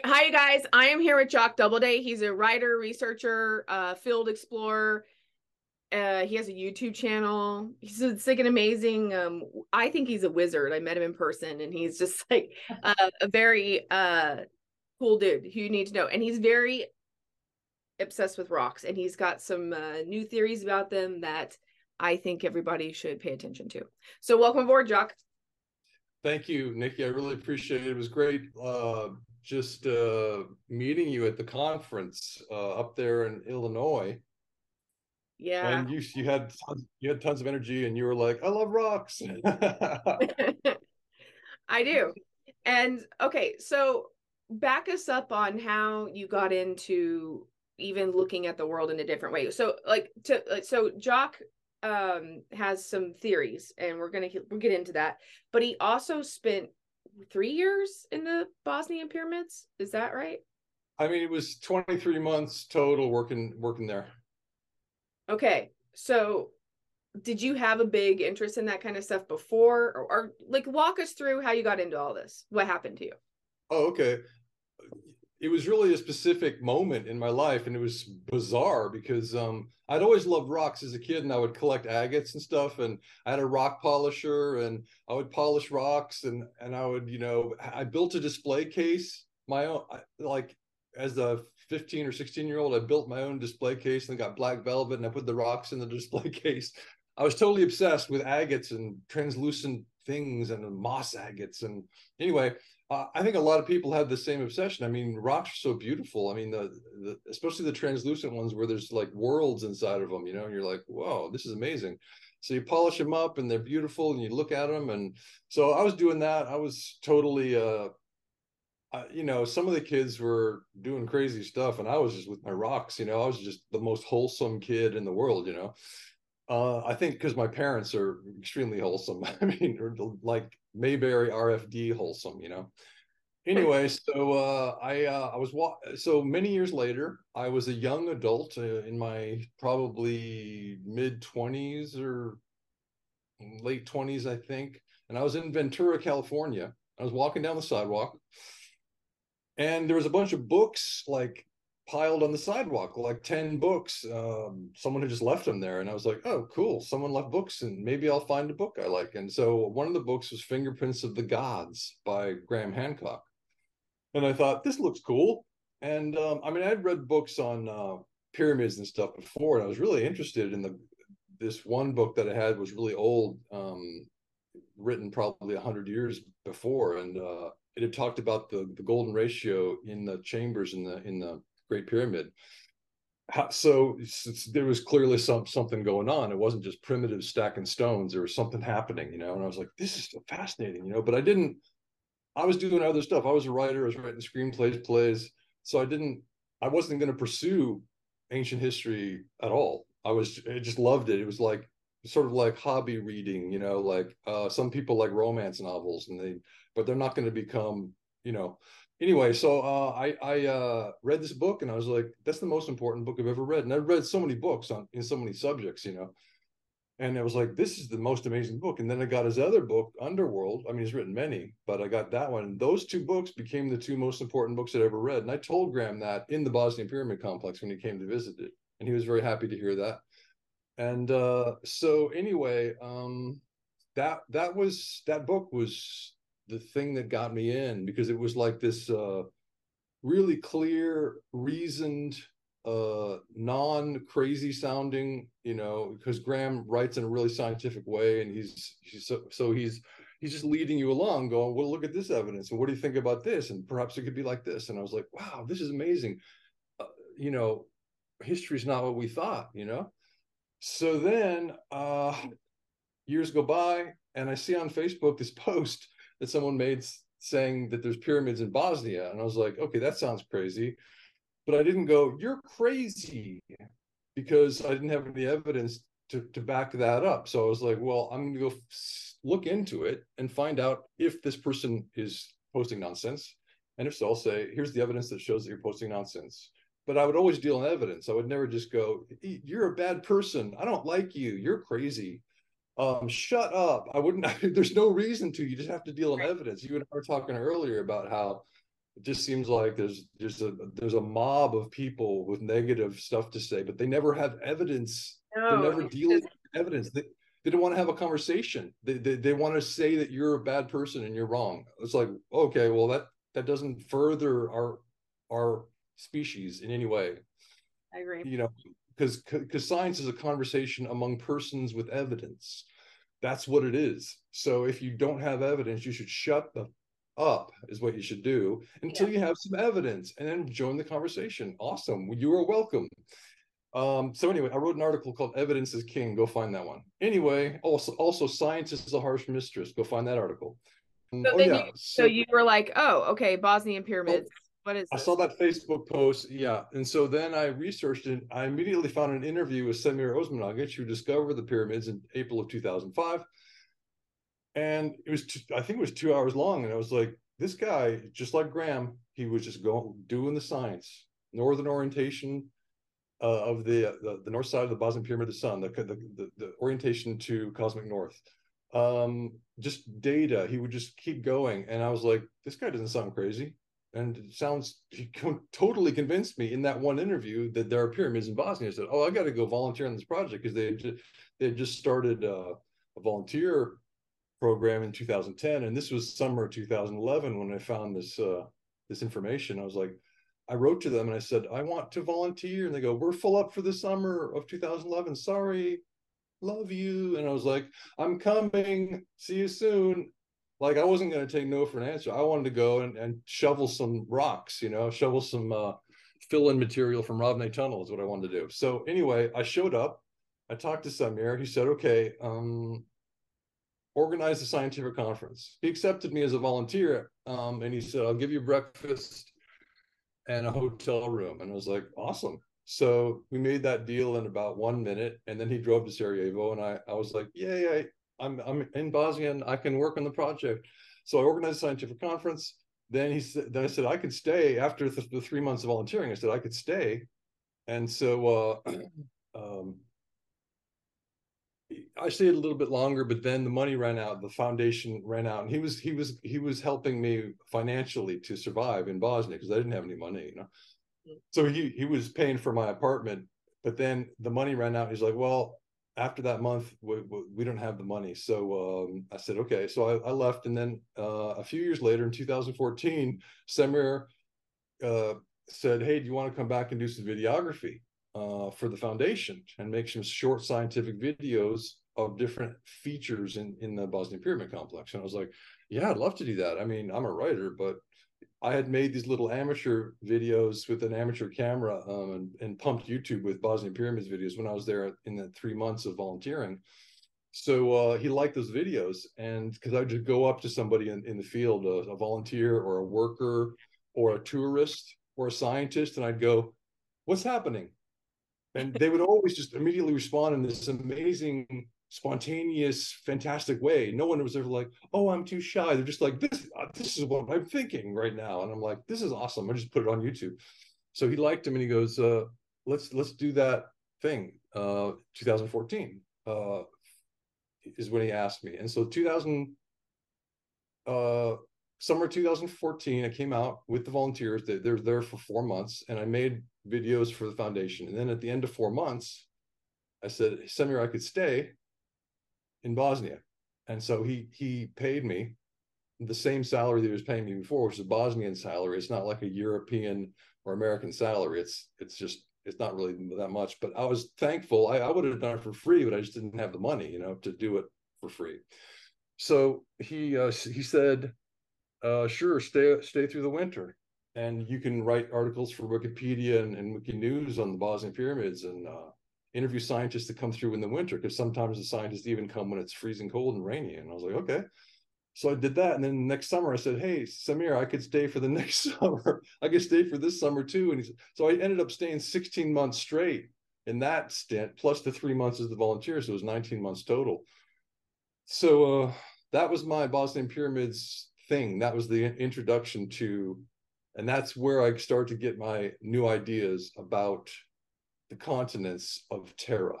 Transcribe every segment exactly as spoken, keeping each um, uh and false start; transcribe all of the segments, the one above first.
Hi, you guys. I am here with Jock Doubleday. He's a writer, researcher, uh, field explorer. Uh, he has a YouTube channel. He's it's like an amazing. Um, I think he's a wizard. I met him in person, and he's just like uh, a very uh, cool dude who you need to know. And he's very obsessed with rocks, and he's got some uh, new theories about them that I think everybody should pay attention to. So, welcome aboard, Jock. Thank you, Nikki. I really appreciate it. It was great uh, just uh, meeting you at the conference uh, up there in Illinois. Yeah. And you you had tons, you had tons of energy, and you were like, "I love rocks." I do. And okay, so back us up on how you got into even looking at the world in a different way. So like to like so Jock um has some theories, and we're gonna we'll get into that. But he also spent three years in the Bosnian pyramids. Is that right? I mean, it was twenty-three months total working working there. Okay. So did you have a big interest in that kind of stuff before, or, or like walk us through how you got into all this? What happened to you? Oh, okay. It was really a specific moment in my life, and it was bizarre because um, I'd always loved rocks as a kid, and I would collect agates and stuff, and I had a rock polisher, and I would polish rocks, and and I would, you know, I built a display case, my own, like as a fifteen or sixteen year old, I built my own display case and got black velvet, and I put the rocks in the display case. I was totally obsessed with agates and translucent things and moss agates, and anyway, uh, I think a lot of people have the same obsession. I mean, rocks are so beautiful. I mean, the, the especially the translucent ones where there's like worlds inside of them, you know, and you're like, whoa, this is amazing. So you polish them up and they're beautiful, and you look at them. And so I was doing that. I was totally, uh, uh, you know, some of the kids were doing crazy stuff, and I was just with my rocks. You know, I was just the most wholesome kid in the world. You know, uh, I think because my parents are extremely wholesome. I mean, like Mayberry R F D wholesome. You know. Anyway, so uh, I uh, I was wa- so many years later, I was a young adult uh, in my probably mid twenties or late twenties, I think, and I was in Ventura, California. I was walking down the sidewalk, and there was a bunch of books like piled on the sidewalk, like ten books. Um, someone had just left them there, and I was like, oh, cool, someone left books, and maybe I'll find a book I like. And so one of the books was Fingerprints of the Gods by Graham Hancock. And I thought, this looks cool. And um, I mean, I'd read books on uh, pyramids and stuff before, and I was really interested in the this one book that I had was really old, um, written probably a hundred years before, and uh, it had talked about the the golden ratio in the chambers in the in the Great Pyramid. How, so there was clearly some something going on. It wasn't just primitive stacking stones. There was something happening, you know. And I was like, this is so fascinating, you know. But I didn't. I was doing other stuff. I was a writer. I was writing screenplays, plays. So I didn't. I wasn't going to pursue ancient history at all. I was. I just loved it. It was like sort of like hobby reading. You know, like uh, some people like romance novels, and they, but they're not going to become. You know. Anyway, so uh, I I uh, read this book, and I was like, that's the most important book I've ever read. And I've read so many books on in so many subjects. You know, and I was like, this is the most amazing book. And then I got his other book, Underworld. I mean, he's written many, but I got that one. And those two books became the two most important books I'd ever read. And I told Graham that in the Bosnian Pyramid Complex when he came to visit it. And he was very happy to hear that. And uh, so anyway, um, that that was that book was the thing that got me in, because it was like this uh, really clear, reasoned, uh, non-crazy sounding, you know, because Graham writes in a really scientific way, and he's, he's so, so he's he's just leading you along, going, well, look at this evidence, and what do you think about this, and perhaps it could be like this. And I was like, wow, this is amazing. Uh, you know, history's not what we thought, you know. So then uh, years go by, and I see on Facebook this post that someone made saying that there's pyramids in Bosnia, and I was like, okay, that sounds crazy. But I didn't go, you're crazy, because I didn't have any evidence to, to back that up. So I was like, well, I'm going to go look into it and find out if this person is posting nonsense. And if so, I'll say, here's the evidence that shows that you're posting nonsense. But I would always deal in evidence. I would never just go, you're a bad person. I don't like you. You're crazy. Um, shut up. I wouldn't, there's no reason to. You just have to deal in Right. evidence. You and I were talking earlier about how It just seems like there's there's a there's a mob of people with negative stuff to say, but they never have evidence. They're No, never it's dealing just with evidence. They, they don't want to have a conversation. They, they they want to say that you're a bad person and you're wrong. It's like, okay, well, that that doesn't further our our species in any way. I agree. You know, because because science is a conversation among persons with evidence. That's what it is. So if you don't have evidence, you should shut the up is what you should do until Yeah. you have some evidence and then join the conversation. Awesome. You are welcome. Um, so anyway, I wrote an article called Evidence is King. Go find that one. Anyway, also also Science is a Harsh Mistress. Go find that article. Um, So oh then you yeah. so So you were like, oh, okay, Bosnian oh, pyramids. What is I this? saw that Facebook post, yeah, and so then I researched it. I immediately found an interview with Semir Osmanagic, who discovered the pyramids in April of two thousand five, and it was two, I think it was two hours long, and I was like, this guy, just like Graham, he was just going doing the science, northern orientation uh, of the, the the north side of the Bosnian Pyramid of the Sun, the the, the, the orientation to cosmic north, um, just data. He would just keep going, and I was like, this guy doesn't sound crazy, and it sounds he totally convinced me in that one interview that there are pyramids in Bosnia. I said, oh, I got to go volunteer on this project because they had just, they had just started uh, a volunteer program in two thousand ten, and this was summer two thousand eleven when I found this uh, this information. I was like, I wrote to them and I said, I want to volunteer, and they go, we're full up for the summer of two thousand eleven. Sorry, love you. And I was like, I'm coming. See you soon. Like I wasn't going to take no for an answer. I wanted to go and, and shovel some rocks, you know, shovel some uh, fill-in material from Ravne Tunnel is what I wanted to do. So anyway, I showed up. I talked to Samir. He said, okay, um, organize a scientific conference. He accepted me as a volunteer, um, and he said, I'll give you breakfast and a hotel room. And I was like, awesome. So we made that deal in about one minute, and then he drove to Sarajevo, and I, I was like, yay, I, I'm, I'm in Bosnia, and I can work on the project. So I organized a scientific conference. Then he said, then I said I could stay after the, the three months of volunteering. I said I could stay, and so uh, um, I stayed a little bit longer, but then the money ran out. The foundation ran out, and he was he was he was helping me financially to survive in Bosnia because I didn't have any money, you know. So he he was paying for my apartment, but then the money ran out. He's like, "Well, after that month, we, we don't have the money." So um, I said, "Okay." So I, I left, and then uh, a few years later, in two thousand fourteen, Semir uh, said, "Hey, do you want to come back and do some videography uh, for the foundation and make some short scientific videos of different features in in the Bosnian Pyramid complex?" And I was like, "Yeah, I'd love to do that. I mean, I'm a writer, but I had made these little amateur videos with an amateur camera um, and, and pumped YouTube with Bosnian Pyramids videos when I was there in the three months of volunteering." So uh, he liked those videos, and because I would just go up to somebody in, in the field, a, a volunteer or a worker or a tourist or a scientist, and I'd go, "What's happening?" And they would always just immediately respond in this amazing, spontaneous, fantastic way. No one was ever like, "Oh, I'm too shy." They're just like, "This, uh, this is what I'm thinking right now," and I'm like, "This is awesome." I just put it on YouTube. So he liked him, and he goes, uh, "Let's let's do that thing." Uh, twenty fourteen uh, is when he asked me, and so two thousand uh, summer two thousand fourteen, I came out with the volunteers. They, they're there for four months, and I made videos for the foundation. And then at the end of four months, I said, Semir, I could stay in Bosnia. And so he he paid me the same salary that he was paying me before, which is a Bosnian salary. It's not like a European or American salary. It's it's just it's not really that much. But I was thankful. I, I would have done it for free, but I just didn't have the money, you know, to do it for free. So he uh, he said, uh, "Sure, stay stay through the winter, and you can write articles for Wikipedia and, and Wiki News on the Bosnian pyramids, and uh, interview scientists to come through in the winter, because sometimes the scientists even come when it's freezing cold and rainy." And I was like, "Okay." So I did that, and then next summer I said, "Hey, Semir, I could stay for the next summer. I could stay for this summer too." And he said, so I ended up staying sixteen months straight in that stint, plus the three months as the volunteer, so it was nineteen months total. So uh, that was my Bosnian pyramids thing. That was the introduction to, and that's where I started to get my new ideas about the continents of Terra.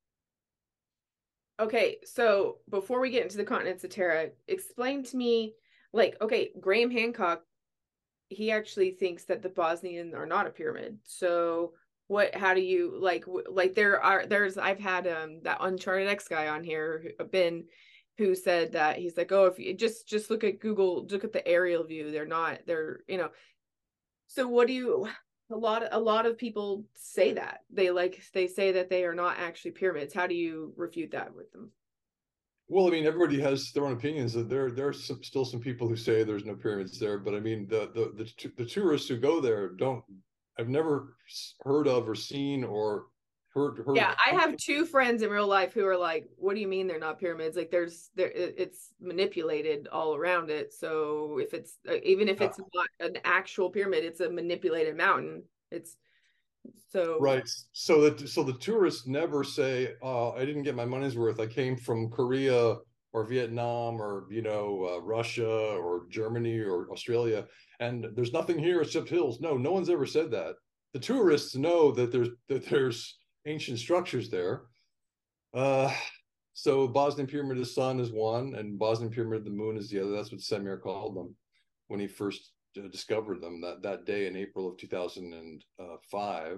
Okay, so before we get into the continents of Terra, explain to me, like, okay, Graham Hancock he actually thinks that the Bosnian are not a pyramid. So what, how do you like, like there are, there's, I've had um that Uncharted X guy on here, Ben, who said that he's like, oh, if you just, just look at Google, look at the aerial view. They're not, they're, you know, so what do you, a lot of, a lot of people say that they like, they say that they are not actually pyramids. How do you refute that with them? Well, I mean, everybody has their own opinions. There, there are some, still some people who say there's no pyramids there, but I mean, the the the, the tourists who go there don't. I've never heard of or seen or heard heard. Yeah, I have two friends in real life who are like, "What do you mean they're not pyramids? Like, there's there, it's manipulated all around it. So if it's uh, even if it's not an actual pyramid, it's a manipulated mountain. It's so Right. So that so the tourists never say, "Oh, I didn't get my money's worth. I came from Korea or Vietnam or you know uh, Russia or Germany or Australia, and there's nothing here except hills." No, no one's ever said that. The tourists know that there's that there's ancient structures there. Uh, so Bosnian Pyramid of the Sun is one, and Bosnian Pyramid of the Moon is the other. That's what Semir called them when he first uh, discovered them that that day in April of two thousand five.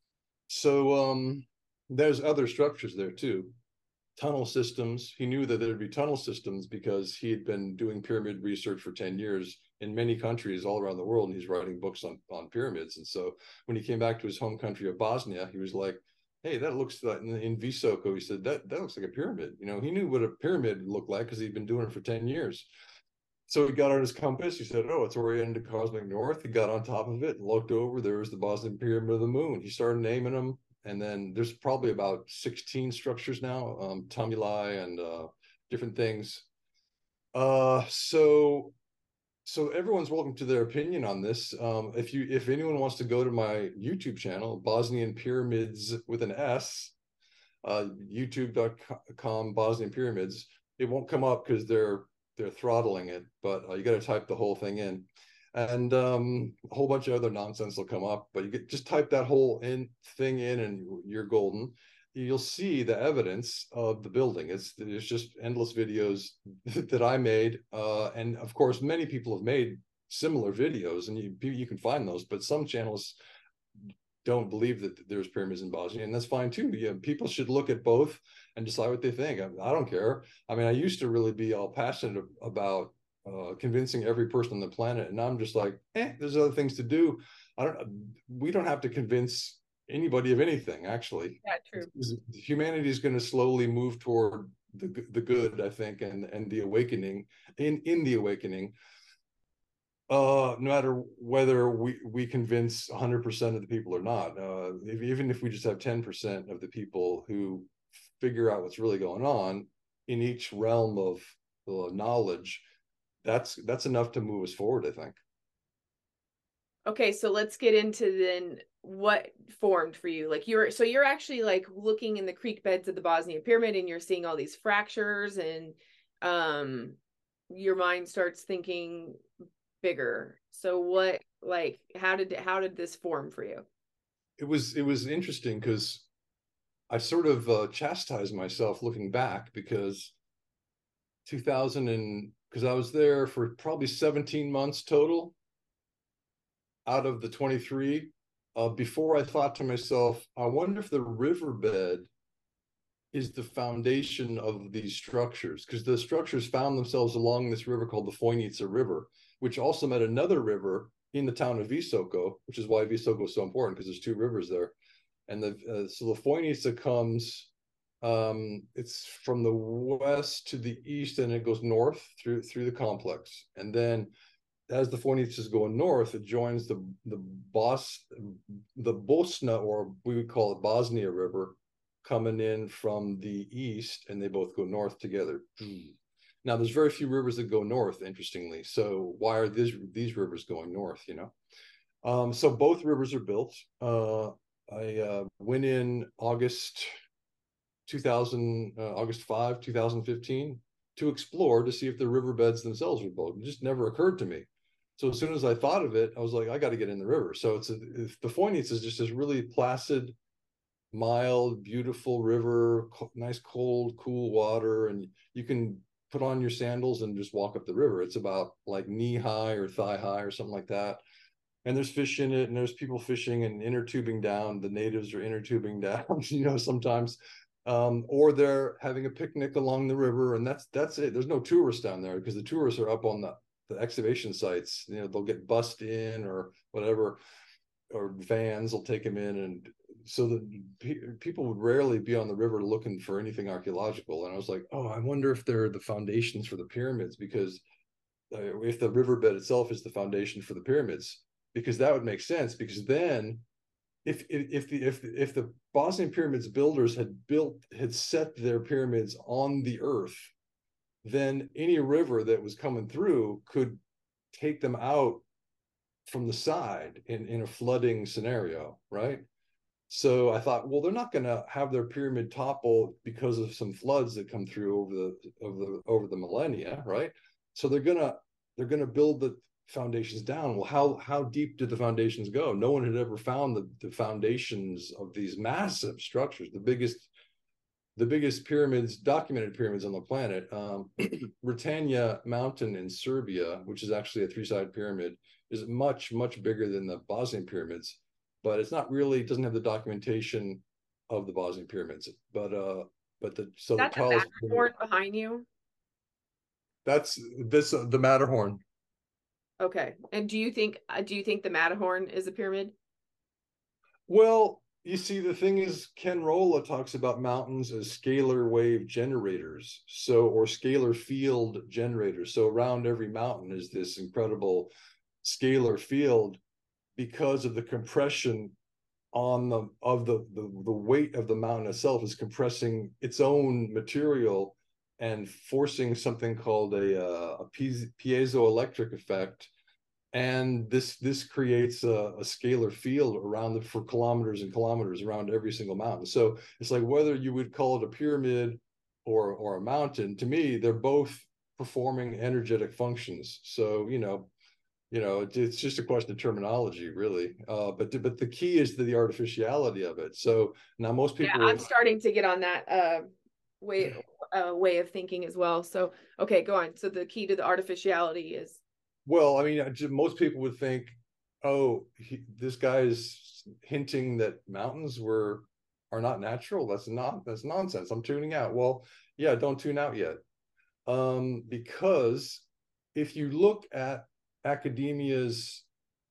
So um, there's other structures there too. Tunnel systems. He knew that there'd be tunnel systems because he had been doing pyramid research for ten years in many countries all around the world, and he's writing books on, on pyramids. And so when he came back to his home country of Bosnia, he was like, hey, that looks like in, in Visoko, he said, that, that looks like a pyramid. You know, he knew what a pyramid looked like because he'd been doing it for ten years. So he got on his compass. He said, oh, it's oriented to cosmic north. He got on top of it and looked over. There was the Bosnian Pyramid of the Moon. He started naming them. And then there's probably about sixteen structures now, um, tumuli and uh, different things. Uh, so so everyone's welcome to their opinion on this. Um, if you if anyone wants to go to my YouTube channel, Bosnian Pyramids with an S, uh, youtube dot com Bosnian Pyramids, it won't come up because they're they're throttling it, but uh, you got to type the whole thing in, and um, a whole bunch of other nonsense will come up. But you get, just type that whole in thing in, and you're golden. You'll see the evidence of the building. It's there's just endless videos that I made, uh, and of course, many people have made similar videos, and you you can find those. But some channels don't believe that there's pyramids in Bosnia, and that's fine too. Yeah, people should look at both and decide what they think. I, I don't care. I mean, I used to really be all passionate about uh, convincing every person on the planet, and I'm just like, eh, there's other things to do. I don't. We don't have to convince anybody of anything. Actually, yeah, true. Humanity is going to slowly move toward the the good, I think, and and the awakening. In in the awakening, uh, no matter whether we, we convince one hundred percent of the people or not, uh, if, even if we just have ten percent of the people who figure out what's really going on in each realm of uh, knowledge, that's that's enough to move us forward, I think. Okay, so let's get into then what formed for you. Like you're, so you're actually like looking in the creek beds of the Bosnian Pyramid, and you're seeing all these fractures, and um, your mind starts thinking bigger. So what, like, how did how did this form for you? It was it was interesting because I sort of uh, chastised myself looking back, because two thousand, and because I was there for probably seventeen months total out of the twenty-three. Uh, before I thought to myself, I wonder if the riverbed is the foundation of these structures, because the structures found themselves along this river called the Foinica River, which also met another river in the town of Visoko, which is why Visoko is so important, because there's two rivers there. And the uh, so the Foinica comes, um, it's from the west to the east, and it goes north through through the complex. And then as the Foinica is going north, it joins the the Bos the Bosna, or we would call it Bosnia River, coming in from the east, and they both go north together. Now, there's very few rivers that go north, interestingly. So why are these these rivers going north? You know, um, so both rivers are built. Uh, I uh, went in August two thousand, uh, August fifth, two thousand fifteen, to explore to see if the riverbeds themselves were built. It just never occurred to me. So as soon as I thought of it, I was like, I got to get in the river. So it's a, the Foinica is just this really placid, mild, beautiful river, nice, cold, cool water, and you can put on your sandals and just walk up the river. It's about like knee high or thigh high or something like that. and there's fish in it, and there's people fishing and inner tubing down. The natives are inner tubing down, you know, sometimes, um, or they're having a picnic along the river, and that's that's it. There's no tourists down there because the tourists are up on the, the excavation sites. You know, they'll get bussed in or whatever, or vans will take them in, and so that pe- people would rarely be on the river looking for anything archaeological. And I was like, oh, I wonder if they're the foundations for the pyramids, because uh, if the riverbed itself is the foundation for the pyramids, because that would make sense. Because then, if if the if if the Bosnian pyramids builders had built had set their pyramids on the earth, then any river that was coming through could take them out from the side in in a flooding scenario, right? So I thought, well, they're not going to have their pyramid topple because of some floods that come through over the over the over the millennia, right? So they're gonna they're gonna build the foundations down. Well, how how deep did the foundations go? No one had ever found the, the foundations of these massive structures, the biggest the biggest pyramids, documented pyramids on the planet. Um, Britannia Mountain in Serbia, which is actually a three-sided pyramid, is much much bigger than the Bosnian pyramids, but it's not really, it doesn't have the documentation of the Bosnian pyramids. But uh, but the so the That's a tallest Matterhorn behind you. that's this uh, the Matterhorn. Okay. And do you think uh, do you think the Matterhorn is a pyramid? Well, you see, the thing is, Ken Rolla talks about mountains as scalar wave generators, so or scalar field generators. So around every mountain is this incredible scalar field because of the compression on the of the, the the weight of the mountain itself is compressing its own material and forcing something called a, uh, a piezoelectric effect, and this this creates a, a scalar field around it for kilometers and kilometers around every single mountain. So it's like whether you would call it a pyramid or or a mountain, to me they're both performing energetic functions. So you know you know it's just a question of terminology, really. Uh, but but the key is to the artificiality of it. So now most Yeah, people I'm have, starting to get on that uh way uh way of thinking as well. So okay, go on. So the key to the artificiality is well, I mean, most people would think, oh, he, this guy's hinting that mountains were are not natural. That's not that's nonsense. I'm tuning out. Well, yeah, don't tune out yet, um, because if you look at academia's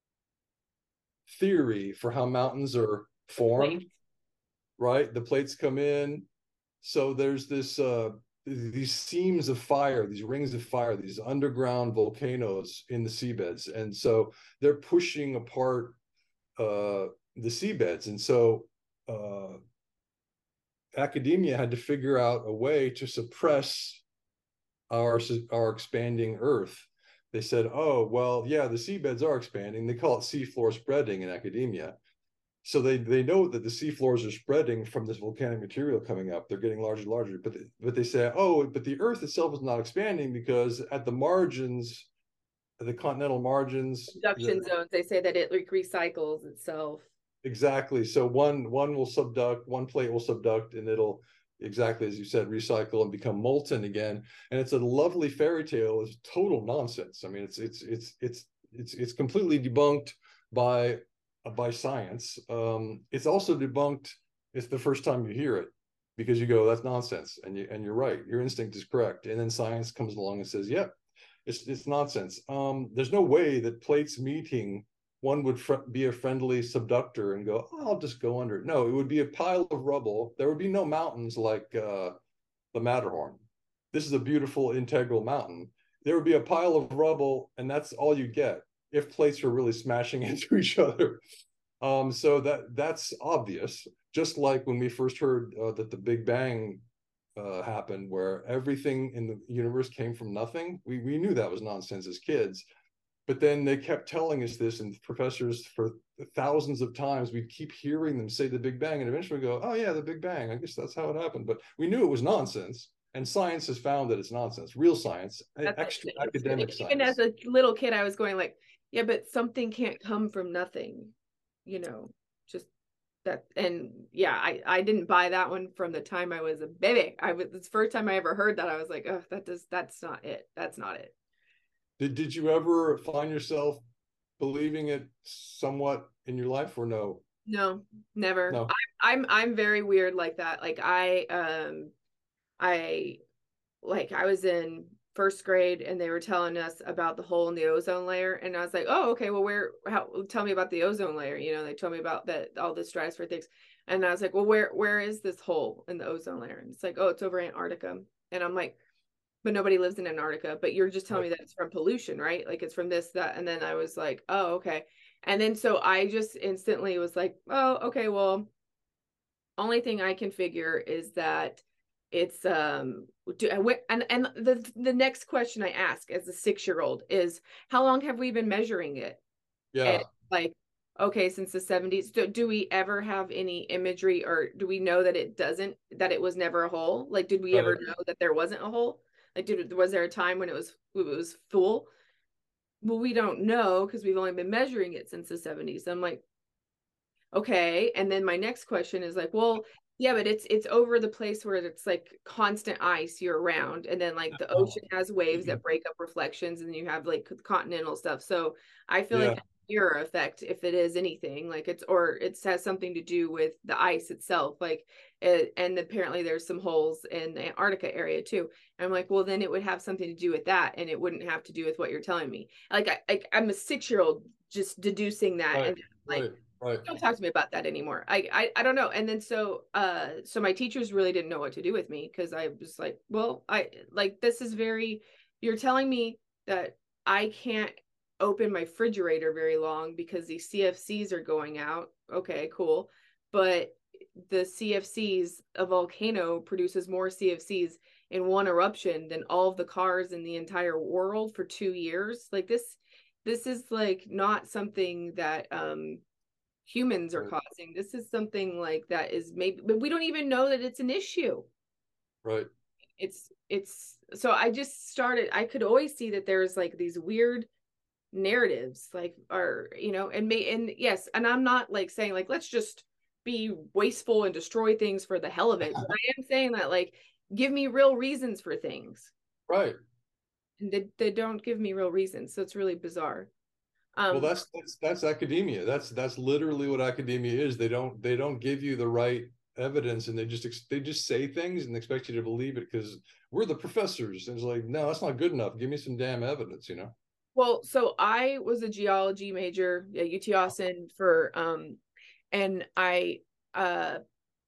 theory for how mountains are formed, right? The plates come in, so there's this uh, these seams of fire, these rings of fire, these underground volcanoes in the seabeds, and so they're pushing apart uh, the seabeds, and so uh, academia had to figure out a way to suppress our our expanding Earth. They said, "Oh, well, yeah, the seabeds are expanding." They call it seafloor spreading in academia. So they they know that the seafloors are spreading from this volcanic material coming up. They're getting larger and larger. But they, but they say, oh, but the Earth itself is not expanding because at the margins, the continental margins, subduction the, zones. They say that it like recycles itself. exactly. So one one will subduct, one plate will subduct, and it'll, exactly as you said, recycle and become molten again. And it's a lovely fairy tale. It's total nonsense. I mean, it's it's it's it's it's it's completely debunked by by science. Um, it's also debunked. It's the first time you hear it because you go, "That's nonsense," and you and you're right. Your instinct is correct. And then science comes along and says, "Yep, yeah, it's it's nonsense." Um, there's no way that plates meeting, one would fr- be a friendly subductor and go, oh, "I'll just go under." No, it would be a pile of rubble. There would be no mountains like uh, the Matterhorn. This is a beautiful integral mountain. There would be a pile of rubble, and that's all you get if plates were really smashing into each other. Um, so that that's obvious. Just like when we first heard uh, that the Big Bang uh, happened, where everything in the universe came from nothing, we we knew that was nonsense as kids. But then they kept telling us this, and professors for thousands of times, we'd keep hearing them say the Big Bang, and eventually we go, "Oh yeah, the Big Bang. I guess that's how it happened." But we knew it was nonsense, and science has found that it's nonsense. Real science, That's extra it's, academic even as science. a little kid, I was going like, yeah, but something can't come from nothing, you know, just that. And yeah, I I didn't buy that one from the time I was a baby. I was the first time I ever heard that, I was like, oh, that does that's not it. That's not it. Did did you ever find yourself believing it somewhat in your life, or no? No, never. No. I, I'm I'm very weird like that. Like I um I like I was in first grade and they were telling us about the hole in the ozone layer, and I was like, oh, okay, well, where, how, tell me about the ozone layer. You know, they told me about that, all the stratosphere things, and I was like, well, where where is this hole in the ozone layer? And it's like, oh, it's over Antarctica. And I'm like, but nobody lives in Antarctica, but you're just telling Right. me that it's from pollution, right? Like it's from this, that. And then I was like, oh, okay. And then so I just instantly was like, oh, okay, well, only thing I can figure is that it's um do, and and the the next question I ask as a six year old is, how long have we been measuring it? And Yeah. like, okay, since the seventies. Do, do we ever have any imagery, or do we know that it doesn't, that it was never a hole? Like, did we ever Right. know that there wasn't a hole? Like, did was there a time when it was it was full? Well, we don't know because we've only been measuring it since the seventies. I'm like, okay. And then my next question is like, well, yeah, but it's it's over the place where it's like constant ice year round, and then like the Oh. ocean has waves that break up reflections, and then you have like continental stuff. So I feel like Yeah. a mirror effect, if it is anything, like it's, or it has something to do with the ice itself, like it, and apparently there's some holes in the Antarctica area too. And I'm like, well, then it would have something to do with that, and it wouldn't have to do with what you're telling me. Like I, like I'm a six year old just deducing that, Right. and like, Right. Right. don't talk to me about that anymore. I, I I don't know. And then so uh so my teachers really didn't know what to do with me, because I was like, well, I like, this is very, you're telling me that I can't open my refrigerator very long because the C F Cs are going out. Okay, cool. But the C F Cs, a volcano produces more C F Cs in one eruption than all of the cars in the entire world for two years. Like this this is like not something that um humans are Right. causing. This is something like that is maybe, but we don't even know that it's an issue. Right. It's it's so I just started, I could always see that there's like these weird narratives, like, or you know, and may, and yes, and I'm not like saying like let's just be wasteful and destroy things for the hell of it, but I am saying that like, give me real reasons for things, Right. and they, they don't give me real reasons, so it's really bizarre. Well, um that's that's that's academia. That's that's literally what academia is. They don't they don't give you the right evidence, and they just they just say things and expect you to believe it because we're the professors. And it's like, no, that's not good enough. Give me some damn evidence, you know? Well, so I was a geology major at U T Austin for um and I uh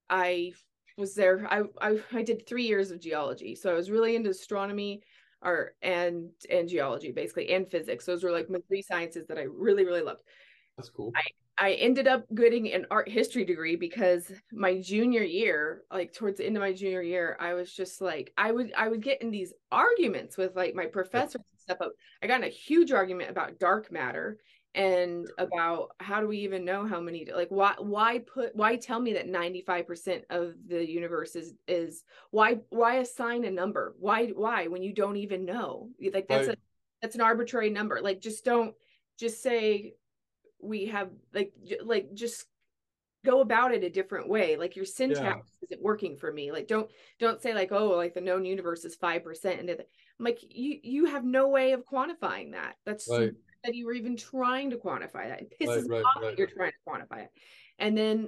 I was there, I, I I did three years of geology. So I was really into astronomy, or and and geology basically, and physics. Those were like my three sciences that I really, really loved. That's cool. I I ended up getting an art history degree because my junior year, like towards the end of my junior year, I was just like, I would I would get in these arguments with like my Yeah. professors and stuff. I got in a huge argument about dark matter, and about how do we even know how many, like why why put why tell me that ninety-five percent of the universe is is why why assign a number? Why why when you don't even know? Like that's Right. a that's an arbitrary number. Like just don't, just say we have like like just go about it a different way. Like your syntax Yeah. isn't working for me. Like don't don't say like, oh, like the known universe is five percent, and I'm like, you you have no way of quantifying that. That's Right. stupid that you were even trying to quantify that. It Right. pisses me Right. off that Right. you're trying to quantify it. And then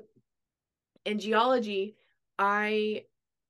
in geology, I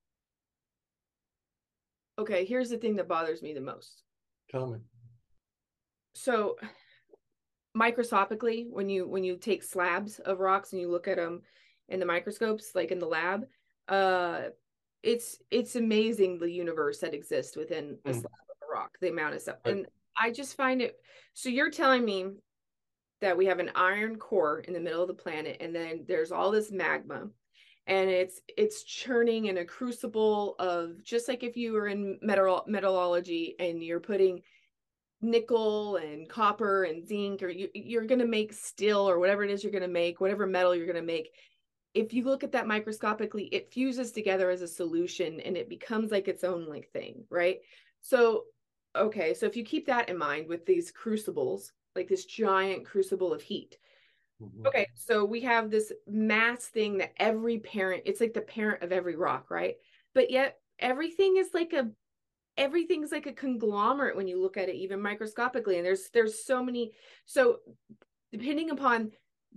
okay, here's the thing that bothers me the most. Tell me. So microscopically, when you when you take slabs of rocks and you look at them in the microscopes, like in the lab, uh it's it's amazing the universe that exists within a Mm. slab of a rock, the amount of stuff. Right. And I just find it, so you're telling me that we have an iron core in the middle of the planet, and then there's all this magma, and it's it's churning in a crucible of, just like if you were in metal metallurgy and you're putting nickel and copper and zinc, or you, you're going to make steel or whatever it is you're going to make, whatever metal you're going to make. If you look at that microscopically, it fuses together as a solution and it becomes like its own like thing, right? So, okay, so if you keep that in mind with these crucibles, like this giant crucible of heat. Mhm. Okay, so we have this mass thing that every parent, it's like the parent of every rock, right? But yet everything is like a everything's like a conglomerate when you look at it even microscopically, and there's there's so many. So depending upon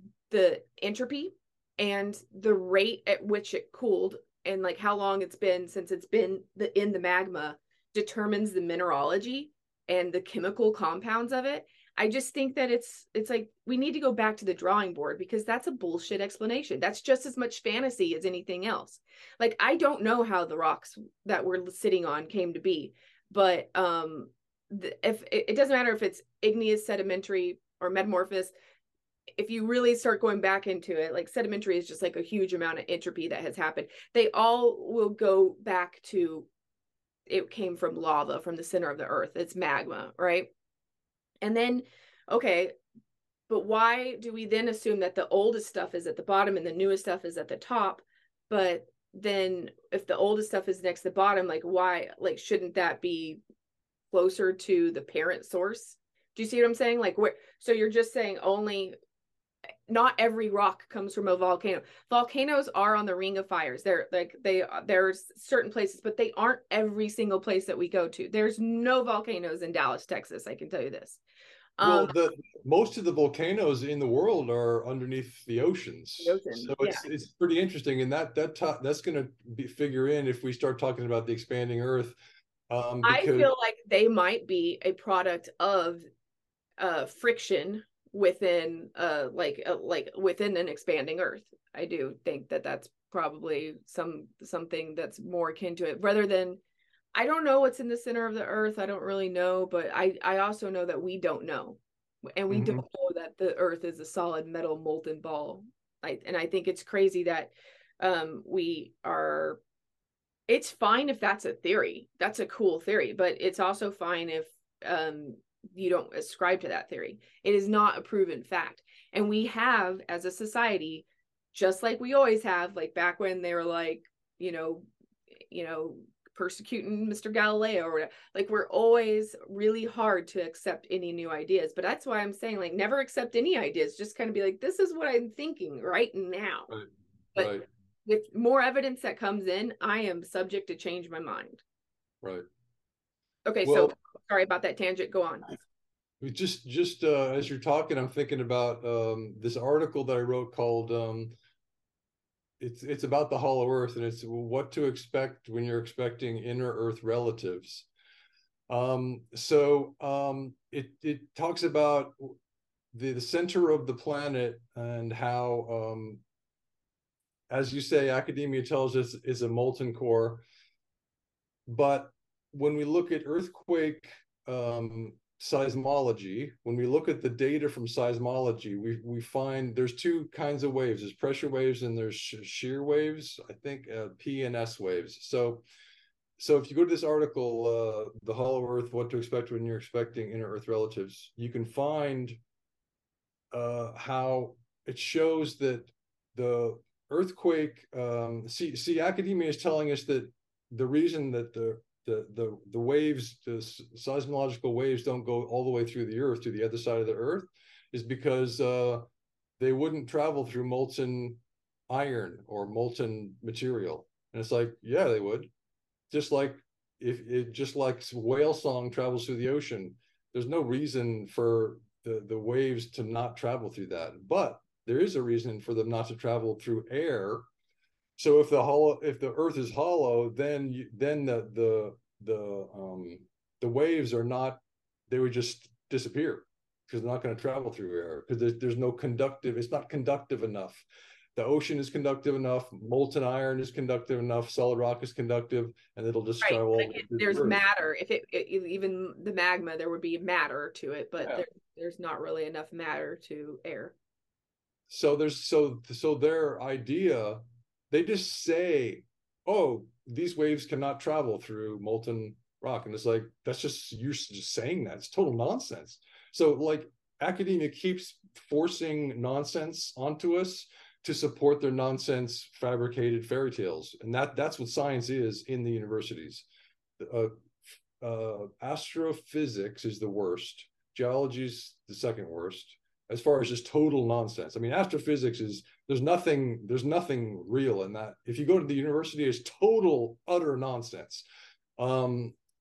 the entropy and the rate at which it cooled, and like how long it's been since it's been the in the magma, determines the mineralogy and the chemical compounds of it. I just think that it's it's like we need to go back to the drawing board, because that's a bullshit explanation. That's just as much fantasy as anything else. Like, I don't know how the rocks that we're sitting on came to be, but um if it doesn't matter if it's igneous, sedimentary, or metamorphous, if you really start going back into it, like sedimentary is just like a huge amount of entropy that has happened. They all will go back to, it came from lava from the center of the earth. It's magma, right? And then, okay, but why do we then assume that the oldest stuff is at the bottom and the newest stuff is at the top? But then if the oldest stuff is next to the bottom, like why, like, shouldn't that be closer to the parent source? Do you see what I'm saying? Like, where, so you're just saying only, not every rock comes from a volcano. Volcanoes are on the Ring of Fires. They're like, they, there's certain places, but they aren't every single place that we go to. There's no volcanoes in Dallas, Texas. I can tell you this. Well, Um, the most of the volcanoes in the world are underneath the oceans, the ocean, so yeah. it's it's pretty interesting, and that that that's going to be figure in if we start talking about the expanding Earth. Um, I because feel like they might be a product of uh, friction within, uh, like uh, like within an expanding Earth. I do think that that's probably some something that's more akin to it, rather than, I don't know what's in the center of the earth. I don't really know, but I, I also know that we don't know. And we mm-hmm. don't know that the earth is a solid metal molten ball. I, and I think it's crazy that um, we are, it's fine if that's a theory. That's a cool theory, but it's also fine if um, you don't ascribe to that theory. It is not a proven fact. And we have, as a society, just like we always have, like back when they were like, you know, you know, persecuting Mister Galileo or whatever. Like, we're always really hard to accept any new ideas. But that's why I'm saying, like, never accept any ideas. Just kind of be like, this is what I'm thinking right now. Right. But right. with more evidence that comes in, I am subject to change my mind. Right. Okay, well, so sorry about that tangent. Go on. Just just uh, as you're talking, I'm thinking about um, this article that I wrote called um, It's it's about the hollow earth, and it's what to expect when you're expecting inner earth relatives. Um, so um, it it talks about the, the center of the planet and how, um, as you say, academia tells us is a molten core. But when we look at earthquake um, seismology, when we look at the data from seismology, we we find there's two kinds of waves. There's pressure waves and there's shear waves, I think uh, P and S waves. So so if you go to this article, uh, The Hollow Earth, What to Expect When You're Expecting Inner Earth Relatives, you can find uh, how it shows that the earthquake, um, see, see, academia is telling us that the reason that the The, the the waves, the seismological waves don't go all the way through the earth to the other side of the earth is because uh, they wouldn't travel through molten iron or molten material. And it's like, yeah, they would. Just like if it just like whale song travels through the ocean, there's no reason for the, the waves to not travel through that. But there is a reason for them not to travel through air. So if the hollow, if the earth is hollow, then you, then the the the um the waves are not, they would just disappear because they're not going to travel through air because there's, there's no conductive, it's not conductive enough. The ocean is conductive enough, molten iron is conductive enough, solid rock is conductive, and it'll just right. travel. Like it, there's matter. If it, it even the magma, there would be matter to it, but yeah. there, there's not really enough matter to air. So there's so so their idea, they just say, oh, these waves cannot travel through molten rock. And it's like, that's just, you're just saying that. It's total nonsense. So like academia keeps forcing nonsense onto us to support their nonsense fabricated fairy tales. And that that's what science is in the universities. Uh, uh, astrophysics is the worst. Geology is the second worst. As far as just total nonsense. I mean, astrophysics is, there's nothing, there's nothing real in that. If you go to the university, it's total, utter nonsense. Um,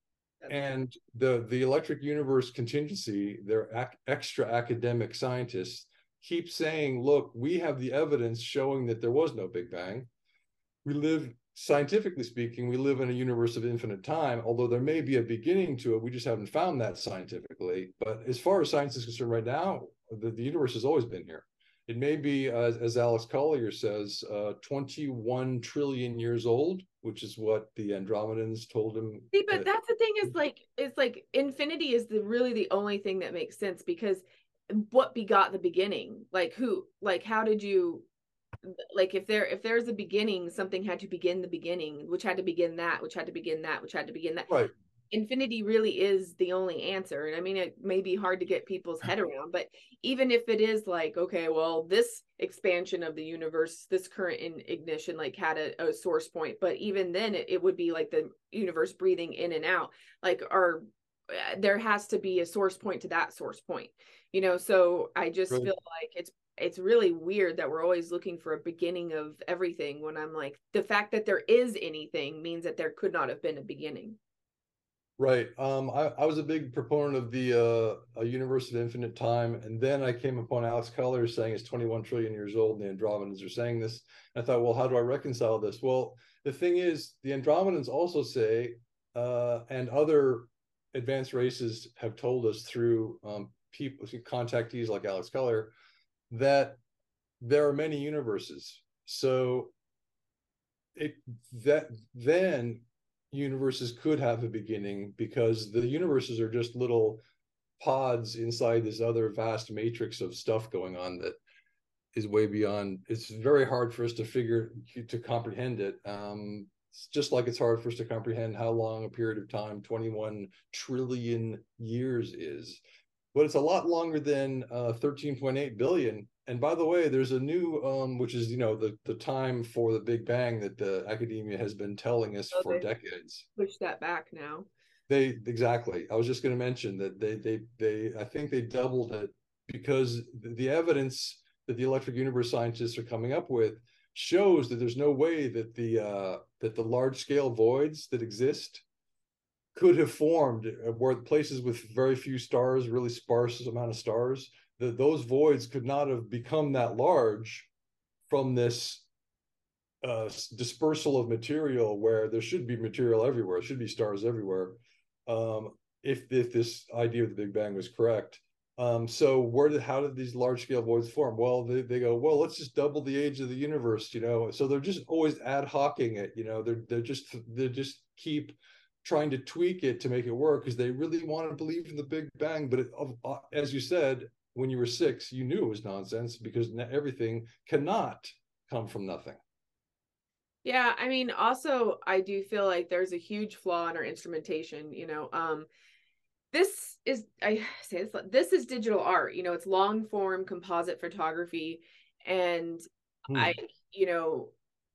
And the the electric universe contingency, their ac- extra academic scientists keep saying, look, we have the evidence showing that there was no Big Bang. We live, scientifically speaking, we live in a universe of infinite time, although there may be a beginning to it. We just haven't found that scientifically. But as far as science is concerned right now, the, the universe has always been here. It may be, uh, as Alex Collier says, uh, twenty-one trillion years old, which is what the Andromedans told him. See, but that's the thing is like, it's like infinity is the really the only thing that makes sense, because what begot the beginning? Like who, like how did you, like if there if there's a beginning, something had to begin the beginning, which had to begin that, which had to begin that, which had to begin that. Right. Infinity really is the only answer. And I mean, it may be hard to get people's head around, but even if it is like, okay, well, this expansion of the universe, this current in ignition, like had a, a source point, but even then it, it would be like the universe breathing in and out, like our, there has to be a source point to that source point, you know? So I just right. feel like it's, it's really weird that we're always looking for a beginning of everything, when I'm like, the fact that there is anything means that there could not have been a beginning. Right. Um, I, I was a big proponent of the uh, a universe of infinite time, and then I came upon Alex Collier saying it's twenty-one trillion years old, and the Andromedans are saying this. And I thought, well, how do I reconcile this? Well, the thing is, the Andromedans also say, uh, and other advanced races have told us through um, people, contactees like Alex Collier, that there are many universes. So it that then. universes could have a beginning, because the universes are just little pods inside this other vast matrix of stuff going on that is way beyond. It's very hard for us to figure to comprehend it. Um, it's just like it's hard for us to comprehend how long a period of time twenty-one trillion years is, but it's a lot longer than uh, thirteen point eight billion. And by the way, there's a new, um, which is, you know, the, the time for the Big Bang that the academia has been telling us oh, for decades. Push that back now. They, exactly. I was just going to mention that they, they, they, I think they doubled it, because the evidence that the electric universe scientists are coming up with shows that there's no way that the, uh, that the large scale voids that exist could have formed where places with very few stars, really sparse amount of stars, that those voids could not have become that large from this uh, dispersal of material, where there should be material everywhere, should be stars everywhere, um, if, if this idea of the Big Bang was correct. Um, so where did, how did these large scale voids form? Well, they, they go, well, let's just double the age of the universe, you know? So they're just always ad hocing it, you know, they're, they're just, they just keep trying to tweak it to make it work, because they really want to believe in the Big Bang. But it, uh, as you said, when you were six, you knew it was nonsense, because everything cannot come from nothing. Yeah, I mean, also, I do feel like there's a huge flaw in our instrumentation. You know, um, this is, I say this, this is digital art. You know, it's long form composite photography, and hmm. I, you know,